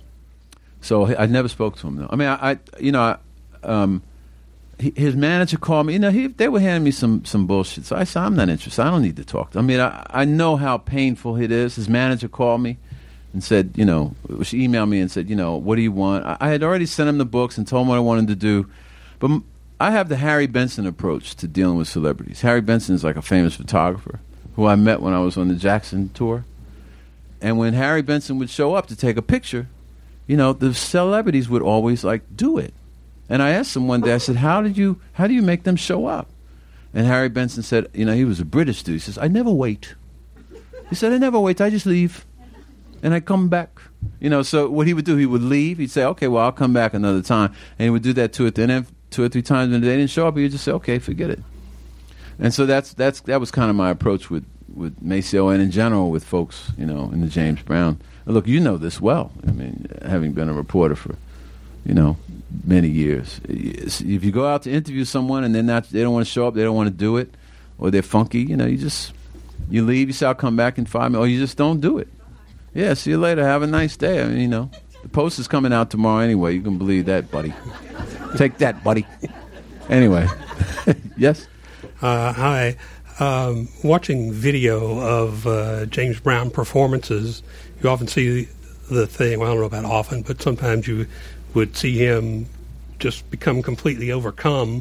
so I never spoke to him though. I mean, I, I you know, I, um, he, his manager called me. You know, he, they were handing me some some bullshit. So I said, I'm not interested. I don't need to talk to him. I mean, I, I know how painful it is. His manager called me and said, you know, she emailed me and said, you know, what do you want? I, I had already sent him the books and told him what I wanted to do, but m- I have the Harry Benson approach to dealing with celebrities. Harry Benson is like a famous photographer who I met when I was on the Jackson tour. And when Harry Benson would show up to take a picture, you know, the celebrities would always like do it. And I asked him one day, I said, how did you, how do you make them show up? And Harry Benson said, you know, he was a British dude. He says, I never wait. He said, I never wait. I just leave. And I come back. You know, so what he would do, he would leave. He'd say, okay, well, I'll come back another time. And he would do that two or three, and then two or three times when they didn't show up, he would just say, okay, forget it. And so that's that's that was kind of my approach with, with Maceo and in general with folks, you know, in the James Brown. Look, you know this well. I mean, having been a reporter for, you know, many years. If you go out to interview someone and they're not, they don't want to show up, they don't want to do it, or they're funky, you know, you just, you leave, you say, I'll come back in five minutes, or you just don't do it. Yeah, see you later. Have a nice day. I mean, you know, the post is coming out tomorrow anyway. You can believe that, buddy. Take that, buddy. Anyway. Yes? Uh, hi. Um, watching video of uh, James Brown performances, you often see the thing, well, I don't know about often, but sometimes you would see him just become completely overcome,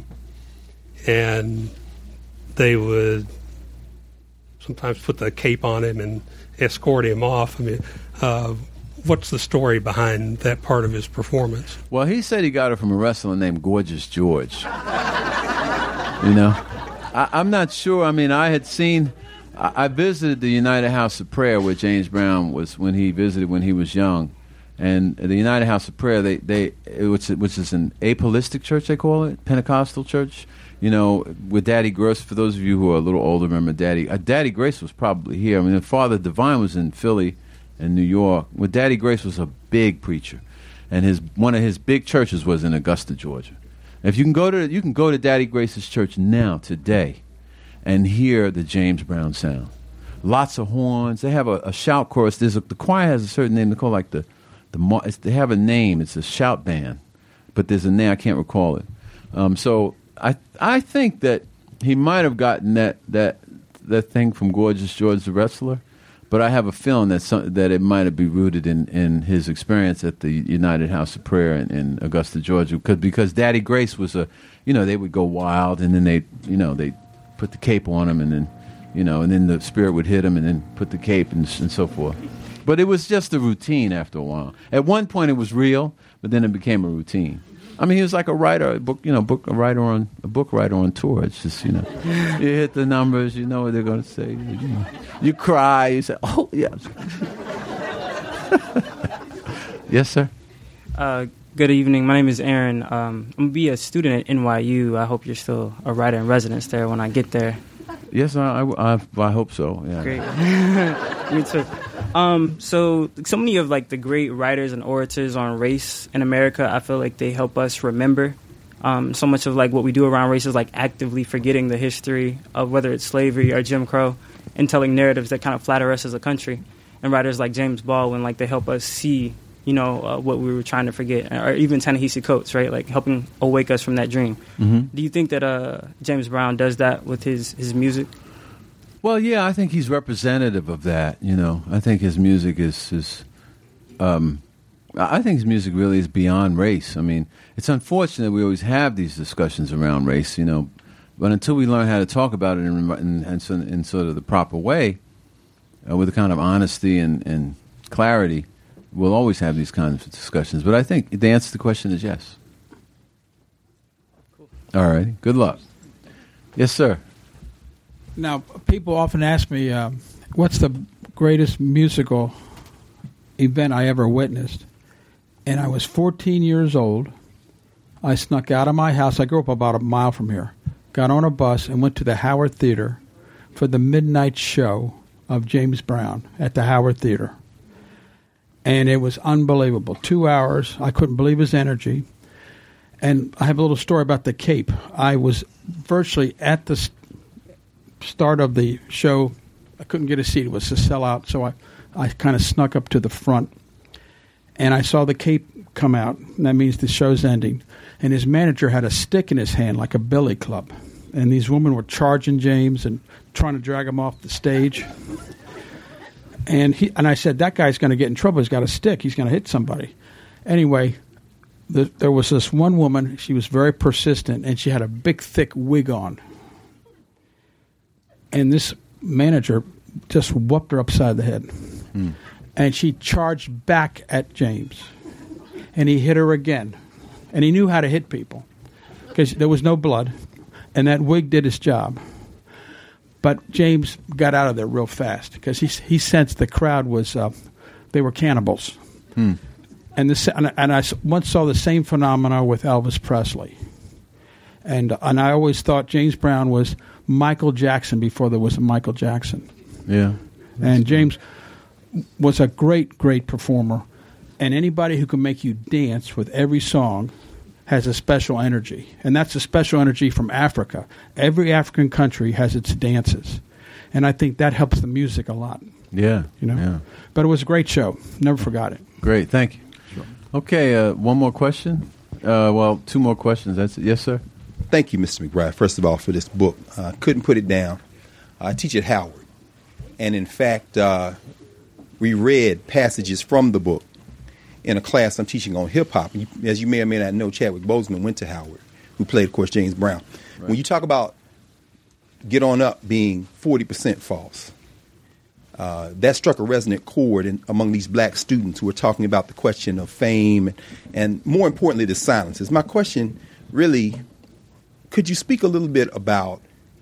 and they would sometimes put the cape on him and escort him off. I mean, uh, what's the story behind that part of his performance? Well, he said he got it from a wrestler named Gorgeous George. You know? I, I'm not sure. I mean, I had seen... I, I visited the United House of Prayer where James Brown was when he visited when he was young. And the United House of Prayer, they, they which, which is an apolistic church, they call it, Pentecostal church. You know, with Daddy Grace, for those of you who are a little older, remember Daddy. Uh, Daddy Grace was probably here. I mean, Father Divine was in Philly and New York. Well, Daddy Grace was a big preacher, and his one of his big churches was in Augusta, Georgia. If you can go to you can go to Daddy Grace's church now, today, and hear the James Brown sound. Lots of horns. They have a, a shout chorus. There's a, the choir has a certain name. They call like the the. It's, they have a name. It's a shout band, but there's a name I can't recall it. Um, so. I I think that he might have gotten that, that that thing from Gorgeous George the wrestler, but I have a feeling that some, that it might have been rooted in, in his experience at the United House of Prayer in, in Augusta, Georgia, because because Daddy Grace was a, you know, they would go wild and then they you know they put the cape on him and then you know and then the spirit would hit him and then put the cape and, and so forth. But it was just a routine after a while. At one point it was real, but then it became a routine. I mean, he was like a writer, a book, you know, book a writer on a book writer on tour. It's just, you know, you hit the numbers, you know what they're going to say. You, know, you cry, you say, "Oh, yes." Yes, sir. Uh, good evening. My name is Aaron. Um, I'm gonna be a student at N Y U. I hope you're still a writer in residence there when I get there. Yes, I, I, I hope so. Yeah. Great. Me too. Um, so, so many of like the great writers and orators on race in America, I feel like they help us remember. Um, so much of like what we do around race is like actively forgetting the history of whether it's slavery or Jim Crow and telling narratives that kind of flatter us as a country. And writers like James Baldwin, like they help us see, you know, uh, what we were trying to forget, or even Ta-Nehisi Coates, right? Like helping awake us from that dream. Mm-hmm. Do you think that uh, James Brown does that with his, his music? Well, yeah, I think he's representative of that. You know, I think his music is, is um, I think his music really is beyond race. I mean, it's unfortunate we always have these discussions around race, you know, but until we learn how to talk about it in, in, in, in sort of the proper way, uh, with a kind of honesty and, and clarity, we'll always have these kinds of discussions. But I think the answer to the question is yes. Cool. All right. Good luck. Yes, sir. Now, people often ask me, uh, what's the greatest musical event I ever witnessed? And I was fourteen years old. I snuck out of my house. I grew up about a mile from here. Got on a bus and went to the Howard Theater for the midnight show of James Brown at the Howard Theater. And it was unbelievable. Two hours. I couldn't believe his energy. And I have a little story about the cape. I was virtually at the st- start of the show I couldn't get a seat. It was a sellout, so I, I kind of snuck up to the front. And I saw the cape come out, and that means the show's ending. And his manager had a stick in his hand like a billy club. And these women were charging James and trying to drag him off the stage. And he and I said, that guy's going to get in trouble. He's got a stick. He's going to hit somebody. Anyway, the, there was this one woman. She was very persistent, and she had a big, thick wig on. And this manager just whooped her upside the head. Mm. And she charged back at James. And he hit her again. And he knew how to hit people because there was no blood. And that wig did its job. But James got out of there real fast because he he sensed the crowd was, uh, they were cannibals. Hmm. And, this, and, and I once saw the same phenomena with Elvis Presley. And, and I always thought James Brown was Michael Jackson before there was a Michael Jackson. Yeah. And James was a great, great performer. And anybody who can make you dance with every song has a special energy. And that's a special energy from Africa. Every African country has its dances. And I think that helps the music a lot. Yeah. You know? Yeah. But it was a great show. Never forgot it. Great. Thank you. Sure. Okay, uh, one more question. Uh, well, two more questions. That's it. Yes, sir? Thank you, Mister McBride, first of all, for this book. I uh, couldn't put it down. I teach at Howard. And in fact, uh, we read passages from the book in a class I'm teaching on hip-hop. As you may or may not know, Chadwick Boseman went to Howard, who played, of course, James Brown. Right. When you talk about Get On Up being forty percent false, uh, that struck a resonant chord in, among these black students who were talking about the question of fame and, and more importantly, the silences. My question really, could you speak a little bit about,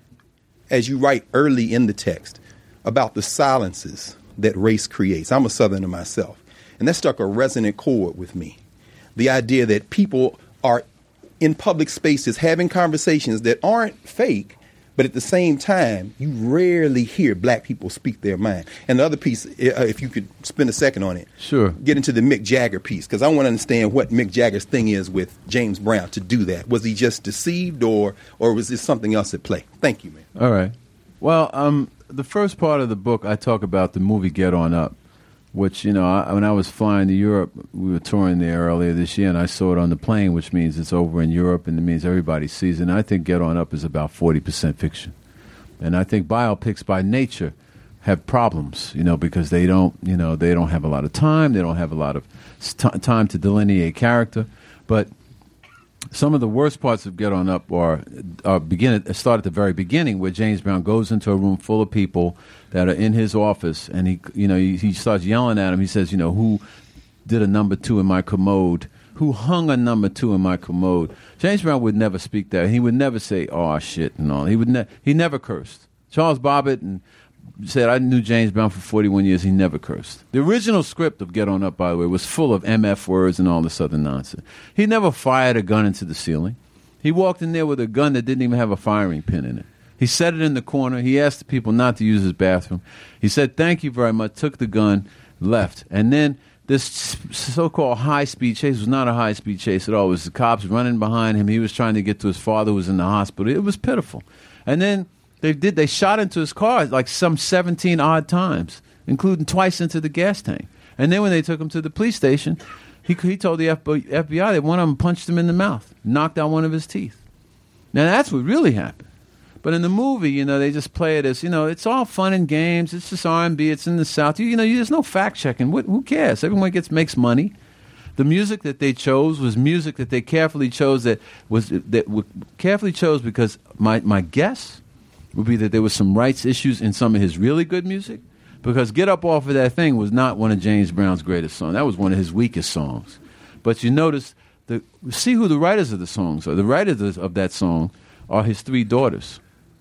as you write early in the text, about the silences that race creates? I'm a Southerner myself. And that struck a resonant chord with me. The idea that people are in public spaces having conversations that aren't fake, but at the same time, you rarely hear black people speak their mind. And the other piece, if you could spend a second on it. Sure. Get into the Mick Jagger piece, because I want to understand what Mick Jagger's thing is with James Brown to do that. Was he just deceived, or or was there something else at play? Thank you, man. All right. Well, um, the first part of the book, I talk about the movie Get On Up, which, you know, I, when I was flying to Europe, we were touring there earlier this year, and I saw it on the plane, which means it's over in Europe, and it means everybody sees it. And I think Get On Up is about forty percent fiction. And I think biopics by nature have problems, you know, because they don't, you know, they don't have a lot of time. They don't have a lot of st- time to delineate character. But some of the worst parts of Get On Up are, are begin start at the very beginning, where James Brown goes into a room full of people that are in his office, and he, you know, he, he starts yelling at him. He says, you know, who did a number two in my commode? Who hung a number two in my commode? James Brown would never speak that. He would never say, "Oh shit," and all. He would ne- he never cursed. Charles Bobbitt and said, I knew James Brown for forty-one years. He never cursed. The original script of Get On Up, by the way, was full of M F words and all this other nonsense. He never fired a gun into the ceiling. He walked in there with a gun that didn't even have a firing pin in it. He set it in the corner. He asked the people not to use his bathroom. He said, thank you very much, took the gun, left. And then this so-called high-speed chase was not a high-speed chase at all. It was the cops running behind him. He was trying to get to his father who was in the hospital. It was pitiful. And then they did. They shot into his car like some seventeen odd times, including twice into the gas tank. And then when they took him to the police station, he, he told the F B I that one of them punched him in the mouth, knocked out one of his teeth. Now, that's what really happened. But in the movie, you know, they just play it as, you know, it's all fun and games. It's just R and B. It's in the South. You, you know, there's no fact-checking. What, who cares? Everyone gets makes money. The music that they chose was music that they carefully chose that was that w- carefully chose because my, my guess would be that there was some rights issues in some of his really good music, because Get Up Off of That Thing was not one of James Brown's greatest songs. That was one of his weakest songs. But you notice, the, see who the writers of the songs are. The writers of that song are his three daughters,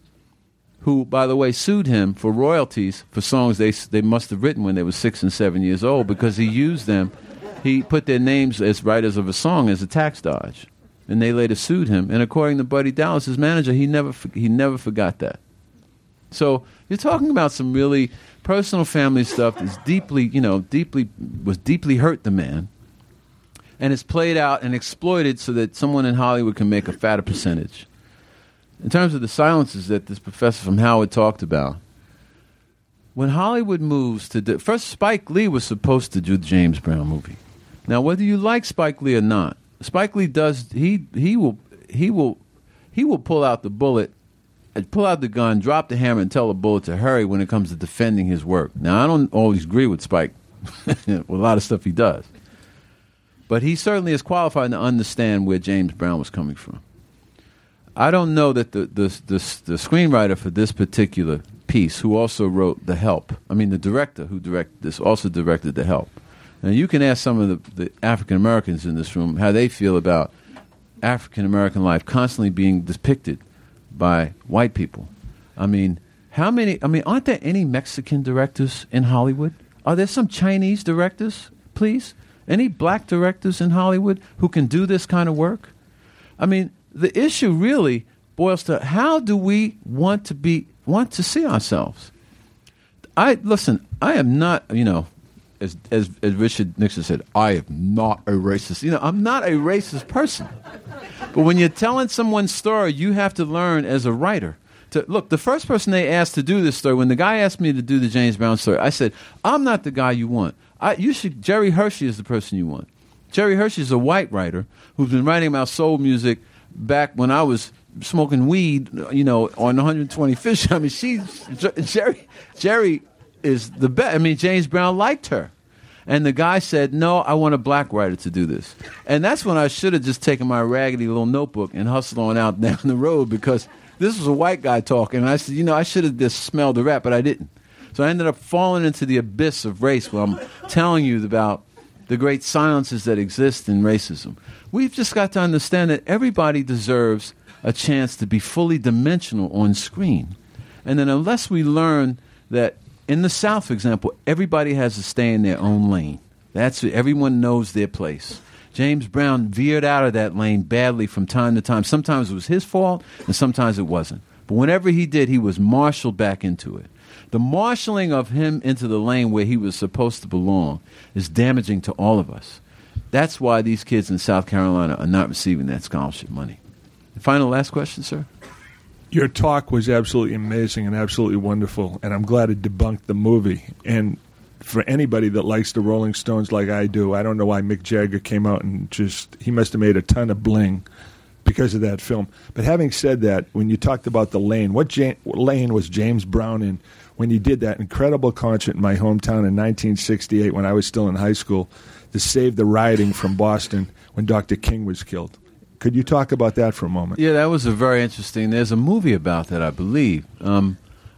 who, by the way, sued him for royalties for songs they they must have written when they were six and seven years old, because he used them. He put their names as writers of a song as a tax dodge, and they later sued him. And according to Buddy Dallas, his manager, he never he never forgot that. So you're talking about some really personal family stuff that's deeply, you know, deeply was deeply hurt the man, and it's played out and exploited so that someone in Hollywood can make a fatter percentage. In terms of the silences that this professor from Howard talked about, when Hollywood moves to do, first, Spike Lee was supposed to do the James Brown movie. Now, whether you like Spike Lee or not, Spike Lee does he he will he will he will pull out the bullet, pull out the gun, drop the hammer, and tell the bullet to hurry when it comes to defending his work. Now, I don't always agree with Spike with a lot of stuff he does, but he certainly is qualified to understand where James Brown was coming from. I don't know that the the the, the screenwriter for this particular piece, who also wrote The Help, I mean the director who directed this, also directed The Help. Now you can ask some of the, the African Americans in this room how they feel about African American life constantly being depicted by white people. I mean, how many? I mean, aren't there any Mexican directors in Hollywood? Are there some Chinese directors, please? Any black directors in Hollywood who can do this kind of work? I mean, the issue really boils to how do we want to be want to see ourselves? I listen. I am not, you know, as as as Richard Nixon said, I am not a racist. You know, I'm not a racist person. But when you're telling someone's story, you have to learn as a writer. To, look, the first person they asked to do this story, when the guy asked me to do the James Brown story, I said, I'm not the guy you want. I, you should. Jerry Hershey is the person you want. Jerry Hershey is a white writer who's been writing about soul music back when I was smoking weed, you know, on one hundred twenty-fifth. I mean, she, Jerry, Jerry is the best. I mean, James Brown liked her. And the guy said, no, I want a black writer to do this. And that's when I should have just taken my raggedy little notebook and hustled on out down the road, because this was a white guy talking. And I said, you know, I should have just smelled the rat, but I didn't. So I ended up falling into the abyss of race where I'm telling you about the great silences that exist in racism. We've just got to understand that everybody deserves a chance to be fully dimensional on screen. And then unless we learn that in the South, for example, everybody has to stay in their own lane. That's it. Everyone knows their place. James Brown veered out of that lane badly from time to time. Sometimes it was his fault, and sometimes it wasn't. But whenever he did, he was marshaled back into it. The marshaling of him into the lane where he was supposed to belong is damaging to all of us. That's why these kids in South Carolina are not receiving that scholarship money. The final last question, sir? Your talk was absolutely amazing and absolutely wonderful, and I'm glad it debunked the movie. And for anybody that likes the Rolling Stones like I do, I don't know why Mick Jagger came out and just, he must have made a ton of bling because of that film. But having said that, when you talked about the lane, what, ja- what lane was James Brown in when he did that incredible concert in my hometown in nineteen sixty-eight when I was still in high school to save the rioting from Boston when Doctor King was killed? Could you talk about that for a moment? Yeah, that was a very interesting. There's a movie about that, I believe. Um,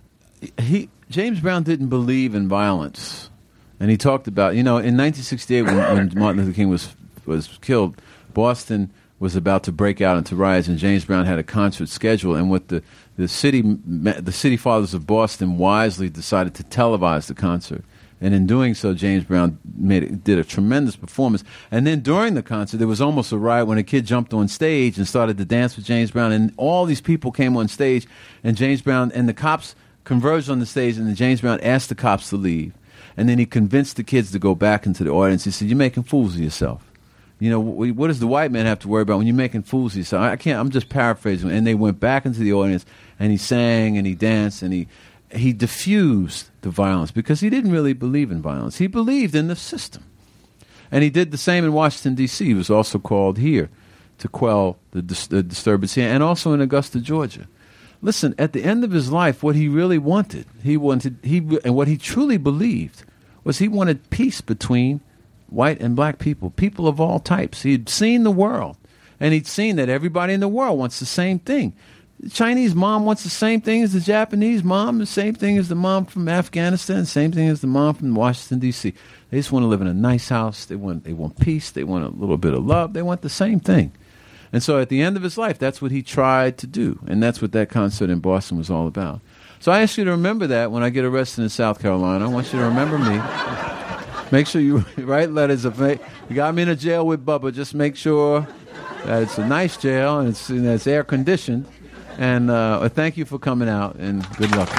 he James Brown didn't believe in violence, and he talked about, you know, in nineteen sixty-eight when, when Martin Luther King was was killed, Boston was about to break out into riots, and James Brown had a concert scheduled. And what the the city the city fathers of Boston wisely decided to televise the concert. And in doing so, James Brown made it, did a tremendous performance. And then during the concert, there was almost a riot when a kid jumped on stage and started to dance with James Brown. And all these people came on stage, and James Brown and the cops converged on the stage, and then James Brown asked the cops to leave. And then he convinced the kids to go back into the audience. He said, "You're making fools of yourself. You know, what does the white man have to worry about when you're making fools of yourself?" I can't, I'm just paraphrasing. And they went back into the audience, and he sang and he danced and he he diffused the violence because he didn't really believe in violence. He believed in the system. And he did the same in Washington, D C He was also called here to quell the, dis- the disturbance here, and also in Augusta, Georgia. Listen, at the end of his life, what he really wanted, he wanted, he and what he truly believed was he wanted peace between white and black people, people of all types. He had seen the world, and he'd seen that everybody in the world wants the same thing. The Chinese mom wants the same thing as the Japanese mom, the same thing as the mom from Afghanistan, the same thing as the mom from Washington, D C They just want to live in a nice house. They want, they want peace. They want a little bit of love. They want the same thing. And so at the end of his life, that's what he tried to do, and that's what that concert in Boston was all about. So I ask you to remember that when I get arrested in South Carolina. I want you to remember me. Make sure you write letters. Of, you got me in a jail with Bubba. Just make sure that it's a nice jail and it's, and it's air-conditioned. And uh, thank you for coming out, and good luck.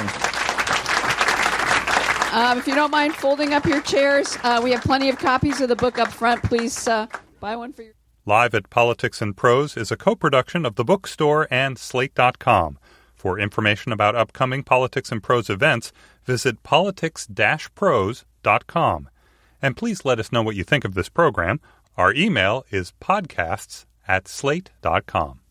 Um, if you don't mind folding up your chairs, uh, we have plenty of copies of the book up front. Please uh, buy one for your... Live at Politics and Prose is a co-production of The Bookstore and Slate dot com. For information about upcoming Politics and Prose events, visit politics dash prose dot com. And please let us know what you think of this program. Our email is podcasts at slate dot com.